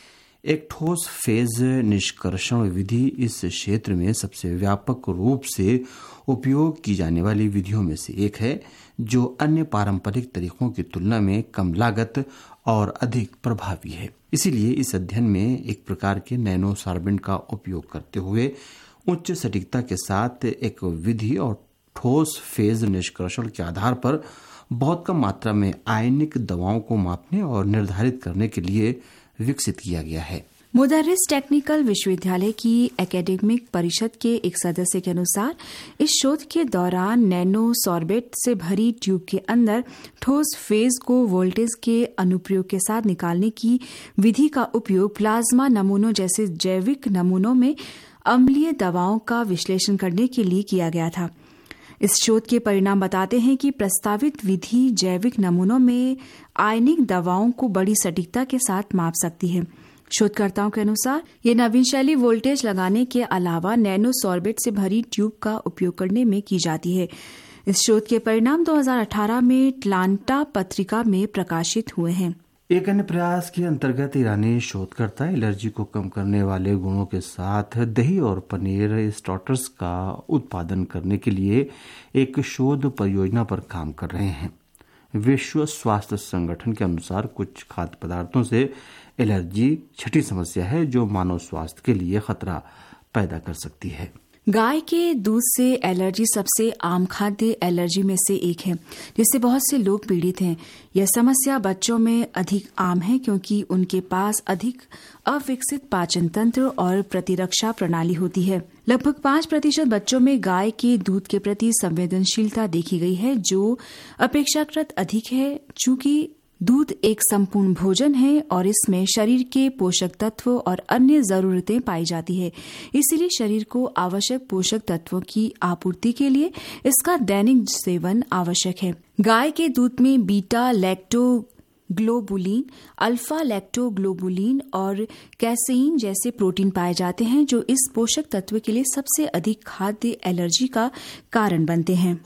S15: एक ठोस फेज निष्कर्षण विधि इस क्षेत्र में सबसे व्यापक रूप से उपयोग की जाने वाली विधियों में से एक है, जो अन्य पारंपरिक तरीकों की तुलना में कम लागत और अधिक प्रभावी है। इसीलिए इस अध्ययन में एक प्रकार के नैनो सॉर्बेंट का उपयोग करते हुए उच्च सटीकता के साथ एक विधि और ठोस फेज निष्कर्षण के आधार पर बहुत कम मात्रा में आयनिक दवाओं को मापने और निर्धारित करने के लिए विकसित किया गया है।
S14: मुदर्रिस टेक्निकल विश्वविद्यालय की एकेडमिक परिषद के एक सदस्य के अनुसार इस शोध के दौरान नैनो सॉर्बेट से भरी ट्यूब के अंदर ठोस फेज को वोल्टेज के अनुप्रयोग के साथ निकालने की विधि का उपयोग प्लाज्मा नमूनों जैसे जैविक नमूनों में अम्लीय दवाओं का विश्लेषण करने के लिए किया गया था। इस शोध के परिणाम बताते हैं कि प्रस्तावित विधि जैविक नमूनों में आयनिक दवाओं को बड़ी सटीकता के साथ माप सकती है। शोधकर्ताओं के अनुसार ये नवीन शैली वोल्टेज लगाने के अलावा नैनो सॉर्बेट से भरी ट्यूब का उपयोग करने में की जाती है। इस शोध के परिणाम 2018 में अटलांटा पत्रिका में प्रकाशित हुए हैं।
S15: एक अन्य प्रयास के अंतर्गत ईरानी शोधकर्ता एलर्जी को कम करने वाले गुणों के साथ दही और पनीर स्टार्टर्स का उत्पादन करने के लिए एक शोध परियोजना पर काम कर रहे हैं। विश्व स्वास्थ्य संगठन के अनुसार कुछ खाद्य पदार्थों से एलर्जी छठी समस्या है जो मानव स्वास्थ्य के लिए खतरा पैदा कर सकती है।
S14: गाय के दूध से एलर्जी सबसे आम खाद्य एलर्जी में से एक है, जिससे बहुत से लोग पीड़ित हैं। यह समस्या बच्चों में अधिक आम है क्योंकि उनके पास अधिक अविकसित पाचन तंत्र और प्रतिरक्षा प्रणाली होती है। लगभग 5% बच्चों में गाय के दूध के प्रति संवेदनशीलता देखी गई है, जो अपेक्षाकृत अधिक है। चूंकि दूध एक संपूर्ण भोजन है और इसमें शरीर के पोषक तत्व और अन्य जरूरतें पाई जाती है, इसीलिए शरीर को आवश्यक पोषक तत्वों की आपूर्ति के लिए इसका दैनिक सेवन आवश्यक है। गाय के दूध में बीटा लैक्टोग्लोबुलिन, अल्फा लैक्टोग्लोबुलिन और कैसेइन जैसे प्रोटीन पाए जाते हैं, जो इस पोषक तत्व के लिए सबसे अधिक खाद्य एलर्जी का कारण बनते हैं।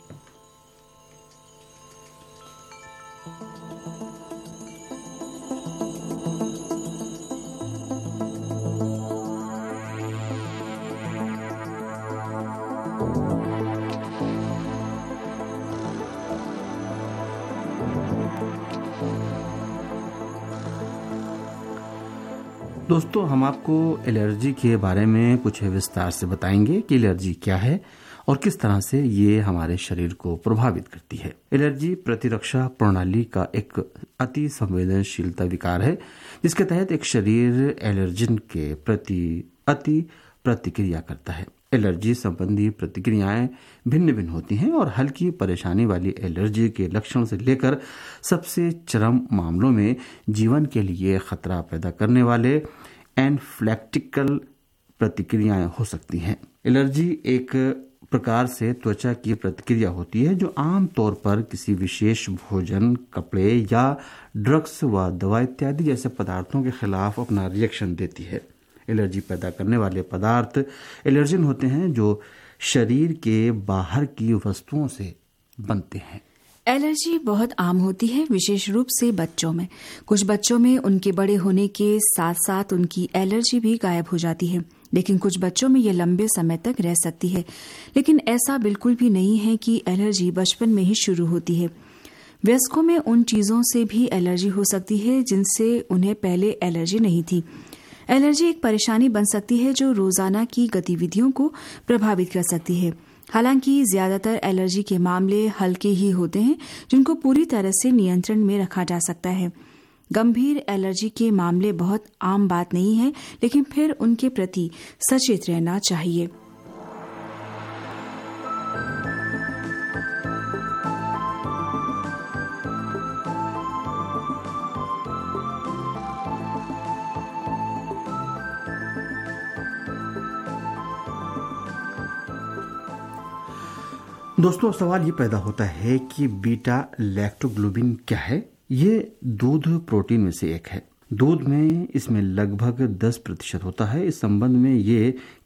S15: दोस्तों, हम आपको एलर्जी के बारे में कुछ विस्तार से बताएंगे कि एलर्जी क्या है और किस तरह से ये हमारे शरीर को प्रभावित करती है। एलर्जी प्रतिरक्षा प्रणाली का एक अति संवेदनशीलता विकार है, जिसके तहत एक शरीर एलर्जिन के प्रति अति प्रतिक्रिया करता है। एलर्जी संबंधी प्रतिक्रियाएं भिन्न भिन्न होती हैं और हल्की परेशानी वाली एलर्जी के लक्षण से लेकर सबसे चरम मामलों में जीवन के लिए खतरा पैदा करने वाले एनाफिलैक्टिकल प्रतिक्रियाएं हो सकती हैं। एलर्जी एक प्रकार से त्वचा की प्रतिक्रिया होती है जो आम तौर पर किसी विशेष भोजन, कपड़े या ड्रग्स व दवा इत्यादि जैसे पदार्थों के खिलाफ अपना रिएक्शन देती है। एलर्जी पैदा करने वाले पदार्थ एलर्जिन होते हैं जो शरीर के बाहर की वस्तुओं से बनते हैं।
S14: एलर्जी बहुत आम होती है, विशेष रूप से बच्चों में। कुछ बच्चों में उनके बड़े होने के साथ साथ उनकी एलर्जी भी गायब हो जाती है, लेकिन कुछ बच्चों में ये लंबे समय तक रह सकती है। लेकिन ऐसा बिल्कुल भी नहीं है कि एलर्जी बचपन में ही शुरू होती है। वयस्कों में उन चीजों से भी एलर्जी हो सकती है जिनसे उन्हें पहले एलर्जी नहीं थी। एलर्जी एक परेशानी बन सकती है जो रोजाना की गतिविधियों को प्रभावित कर सकती है। हालांकि ज्यादातर एलर्जी के मामले हल्के ही होते हैं, जिनको पूरी तरह से नियंत्रण में रखा जा सकता है। गंभीर एलर्जी के मामले बहुत आम बात नहीं है, लेकिन फिर उनके प्रति सचेत रहना चाहिए।
S15: दोस्तों, सवाल ये पैदा होता है कि बीटा लैक्टोग्लोबिन क्या है। ये दूध प्रोटीन में से एक है। दूध में इसमें लगभग 10% होता है। इस संबंध में ये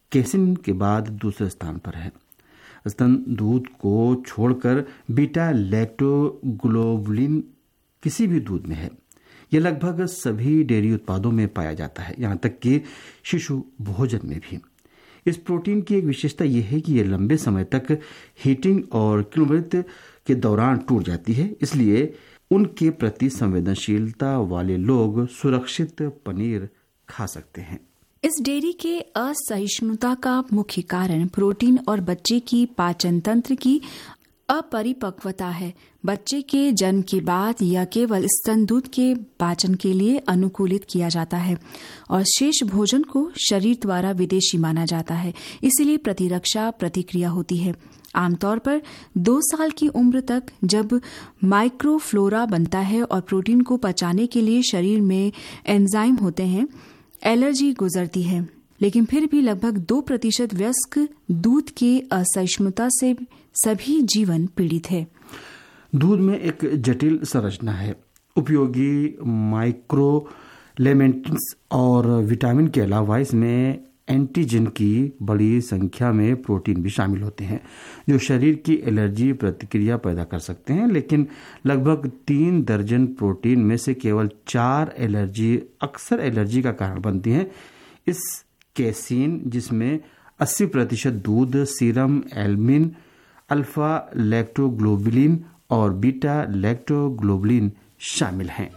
S15: कैसिन के बाद दूसरे स्थान पर है। स्तन दूध को छोड़कर बीटा लैक्टोग्लोबुलिन किसी भी दूध में है। यह लगभग सभी डेयरी उत्पादों में पाया जाता है, यहाँ तक कि शिशु भोजन में भी। इस प्रोटीन की एक विशेषता यह है कि यह लंबे समय तक हीटिंग और क्लिमरित के दौरान टूट जाती है, इसलिए उनके प्रति संवेदनशीलता वाले लोग सुरक्षित पनीर खा सकते हैं।
S14: इस डेयरी के असहिष्णुता का मुख्य कारण प्रोटीन और बच्चे की पाचन तंत्र की अपरिपक्वता है। बच्चे के जन्म के बाद यह केवल स्तन दूध के पाचन के लिए अनुकूलित किया जाता है और शेष भोजन को शरीर द्वारा विदेशी माना जाता है, इसलिए प्रतिरक्षा प्रतिक्रिया होती है। आमतौर पर 2 साल की उम्र तक जब माइक्रोफ्लोरा बनता है और प्रोटीन को पचाने के लिए शरीर में एंजाइम होते हैं, एलर्जी गुजरती है। लेकिन फिर भी लगभग 2% वयस्क दूध के असहिष्णुता से सभी जीवन पीड़ित है।
S15: दूध में एक जटिल संरचना है। उपयोगी माइक्रोएलेमेंट्स और विटामिन के अलावा इसमें एंटीजन की बड़ी संख्या में प्रोटीन भी शामिल होते हैं, जो शरीर की एलर्जी प्रतिक्रिया पैदा कर सकते हैं। लेकिन लगभग 3 दर्जन प्रोटीन में से केवल 4 एलर्जी अक्सर एलर्जी का कारण बनती हैं। इस कैसीन, जिसमें 80% दूध, सीरम एल्बुमिन, अल्फा लैक्टोग्लोबुलिन और बीटा लैक्टोग्लोबुलिन शामिल हैं।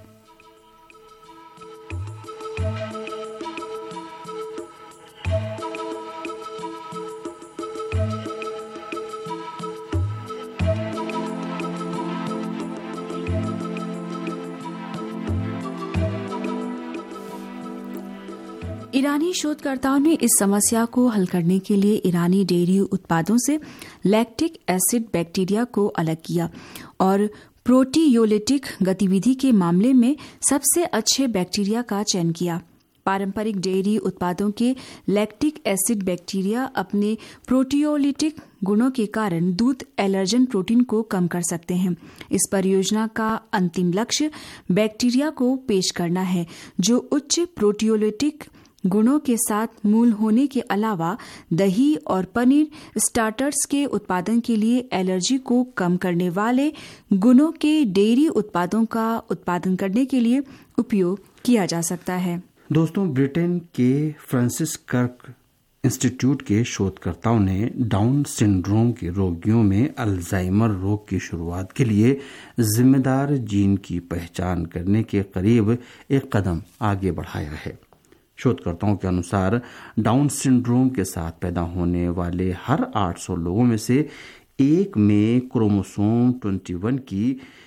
S14: ईरानी शोधकर्ताओं ने इस समस्या को हल करने के लिए ईरानी डेयरी उत्पादों से लैक्टिक एसिड बैक्टीरिया को अलग किया और प्रोटीयोलिटिक गतिविधि के मामले में सबसे अच्छे बैक्टीरिया का चयन किया। पारंपरिक डेयरी उत्पादों के लैक्टिक एसिड बैक्टीरिया अपने प्रोटीयोलिटिक गुणों के कारण दूध एलर्जन प्रोटीन को कम कर सकते हैं। इस परियोजना का अंतिम लक्ष्य बैक्टीरिया को पेश करना है जो उच्च प्रोटीयोलिटिक गुणों के साथ मूल होने के अलावा दही और पनीर स्टार्टर्स के उत्पादन के लिए एलर्जी को कम करने वाले गुणों के डेयरी उत्पादों का उत्पादन करने के लिए उपयोग किया जा सकता है।
S15: दोस्तों, ब्रिटेन के फ्रांसिस कर्क इंस्टीट्यूट के शोधकर्ताओं ने डाउन सिंड्रोम के रोगियों में अल्जाइमर रोग की शुरुआत के लिए जिम्मेदार जीन की पहचान करने के करीब एक कदम आगे बढ़ाया है। शोधकर्ताओं के अनुसार डाउन सिंड्रोम के साथ पैदा होने वाले हर 800 लोगों में से एक में क्रोमोसोम 21 की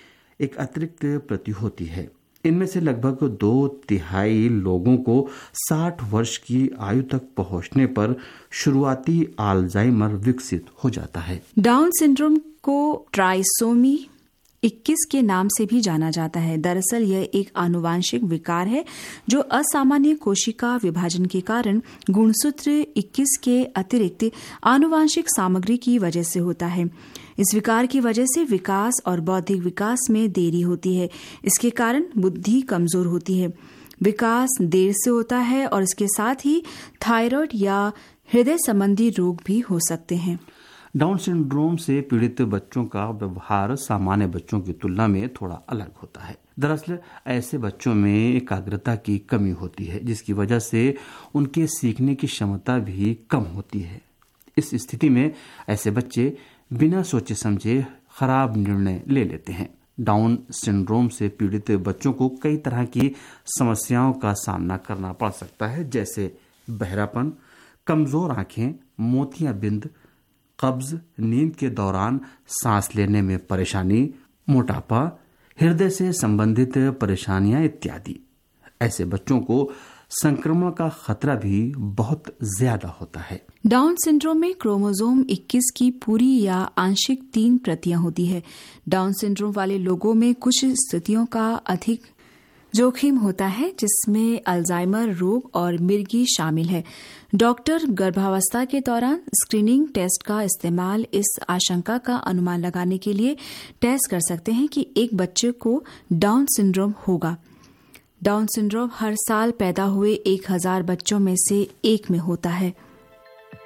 S15: एक अतिरिक्त प्रति होती है। इनमें से लगभग 2/3 लोगों को 60 वर्ष की आयु तक पहुंचने पर शुरुआती अल्जाइमर विकसित हो जाता है।
S14: डाउन सिंड्रोम को ट्राइसोमी 21 के नाम से भी जाना जाता है। दरअसल यह एक आनुवांशिक विकार है जो असामान्य कोशिका विभाजन के कारण गुणसूत्र 21 के अतिरिक्त आनुवांशिक सामग्री की वजह से होता है। इस विकार की वजह से विकास और बौद्धिक विकास में देरी होती है। इसके कारण बुद्धि कमजोर होती है। विकास देर से होता है और इसके साथ ही थायराइड या हृदय संबंधी रोग भी हो सकते हैं।
S15: डाउन सिंड्रोम से पीड़ित बच्चों का व्यवहार सामान्य बच्चों की तुलना में थोड़ा अलग होता है। दरअसल ऐसे बच्चों में एकाग्रता की कमी होती है, जिसकी वजह से उनके सीखने की क्षमता भी कम होती है। इस स्थिति में ऐसे बच्चे बिना सोचे समझे खराब निर्णय ले लेते हैं। डाउन सिंड्रोम से पीड़ित बच्चों को कई तरह की समस्याओं का सामना करना पड़ सकता है, जैसे बहरापन, कमजोर आंखें, मोतियाबिंद, कब्ज, नींद के दौरान सांस लेने में परेशानी, मोटापा, हृदय से संबंधित परेशानियां इत्यादि। ऐसे बच्चों को संक्रमण का खतरा भी बहुत ज्यादा होता है।
S14: डाउन सिंड्रोम में क्रोमोसोम 21 की पूरी या आंशिक 3 प्रतियां होती है। डाउन सिंड्रोम वाले लोगों में कुछ स्थितियों का अधिक जोखिम होता है, जिसमें अल्जाइमर रोग और मिर्गी शामिल है। डॉक्टर गर्भावस्था के दौरान स्क्रीनिंग टेस्ट का इस्तेमाल इस आशंका का अनुमान लगाने के लिए टेस्ट कर सकते हैं कि एक बच्चे को डाउन सिंड्रोम होगा। डाउन सिंड्रोम हर साल पैदा हुए 1000 बच्चों में से एक में होता है।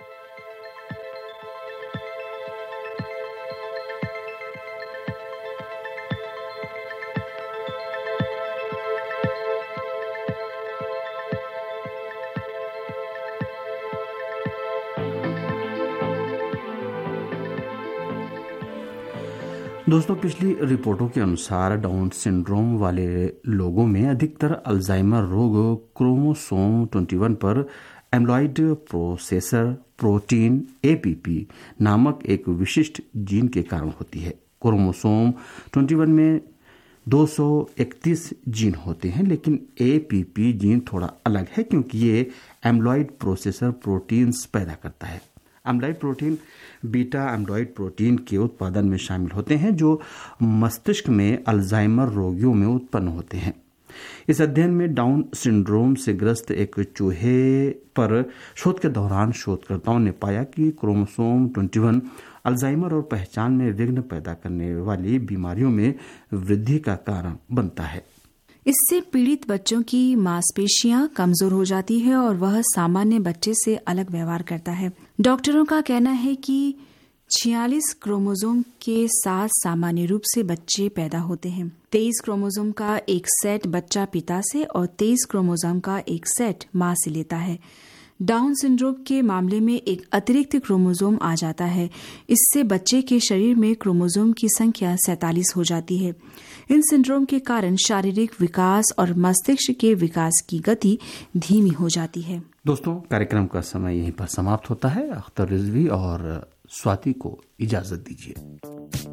S15: दोस्तों, पिछली रिपोर्टों के अनुसार डाउन सिंड्रोम वाले लोगों में अधिकतर अल्जाइमर रोग क्रोमोसोम 21 पर एम्लॉइड प्रोसेसर प्रोटीन APP नामक एक विशिष्ट जीन के कारण होती है। क्रोमोसोम 21 में 231 जीन होते हैं, लेकिन APP जीन थोड़ा अलग है क्योंकि ये एम्लॉइड प्रोसेसर प्रोटीन्स पैदा करता है। Amyloid protein beta amyloid protein के उत्पादन में शामिल होते हैं जो मस्तिष्क में अल्जाइमर रोगियों में उत्पन्न होते हैं। इस अध्ययन में डाउन सिंड्रोम से ग्रस्त एक चूहे पर शोध के दौरान शोधकर्ताओं ने पाया कि क्रोमोसोम 21 अल्जाइमर और पहचान में विघ्न पैदा करने वाली बीमारियों में वृद्धि का कारण बनता है।
S14: इससे पीड़ित बच्चों की मांसपेशियां कमजोर हो जाती है और वह सामान्य बच्चे से अलग व्यवहार करता है। डॉक्टरों का कहना है कि 46 क्रोमोसोम के साथ सामान्य रूप से बच्चे पैदा होते हैं। 23 क्रोमोसोम का एक सेट बच्चा पिता से और 23 क्रोमोसोम का एक सेट मां से लेता है। डाउन सिंड्रोम के मामले में एक अतिरिक्त क्रोमोसोम आ जाता है। इससे बच्चे के शरीर में क्रोमोसोम की संख्या 47 हो जाती है। इन सिंड्रोम के कारण शारीरिक विकास और मस्तिष्क के विकास की गति धीमी हो जाती है।
S15: दोस्तों, कार्यक्रम का समय यहीं पर समाप्त होता है। अख्तर रिजवी और स्वाति को इजाजत दीजिए।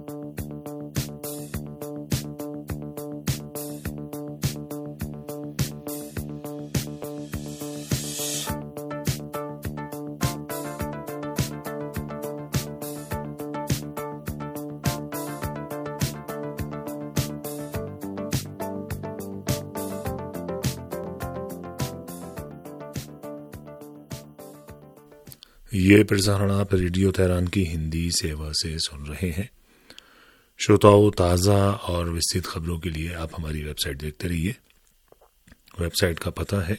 S4: ये प्रसारण आप रेडियो तेहरान की हिंदी सेवा से सुन रहे हैं। श्रोताओं, ताज़ा और विस्तृत खबरों के लिए आप हमारी वेबसाइट देखते रहिए। वेबसाइट का पता है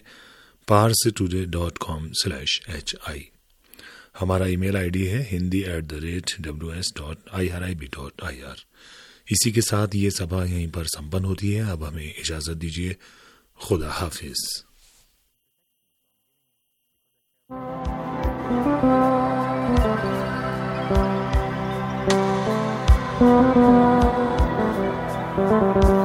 S4: parstoday.com/hi। हमारा ईमेल आईडी है hindi@ws.irib.ir। इसी के साथ ये सभा यहीं पर संपन्न होती है। अब हमें इजाजत दीजिए। खुदा हाफिज।
S16: Thank you.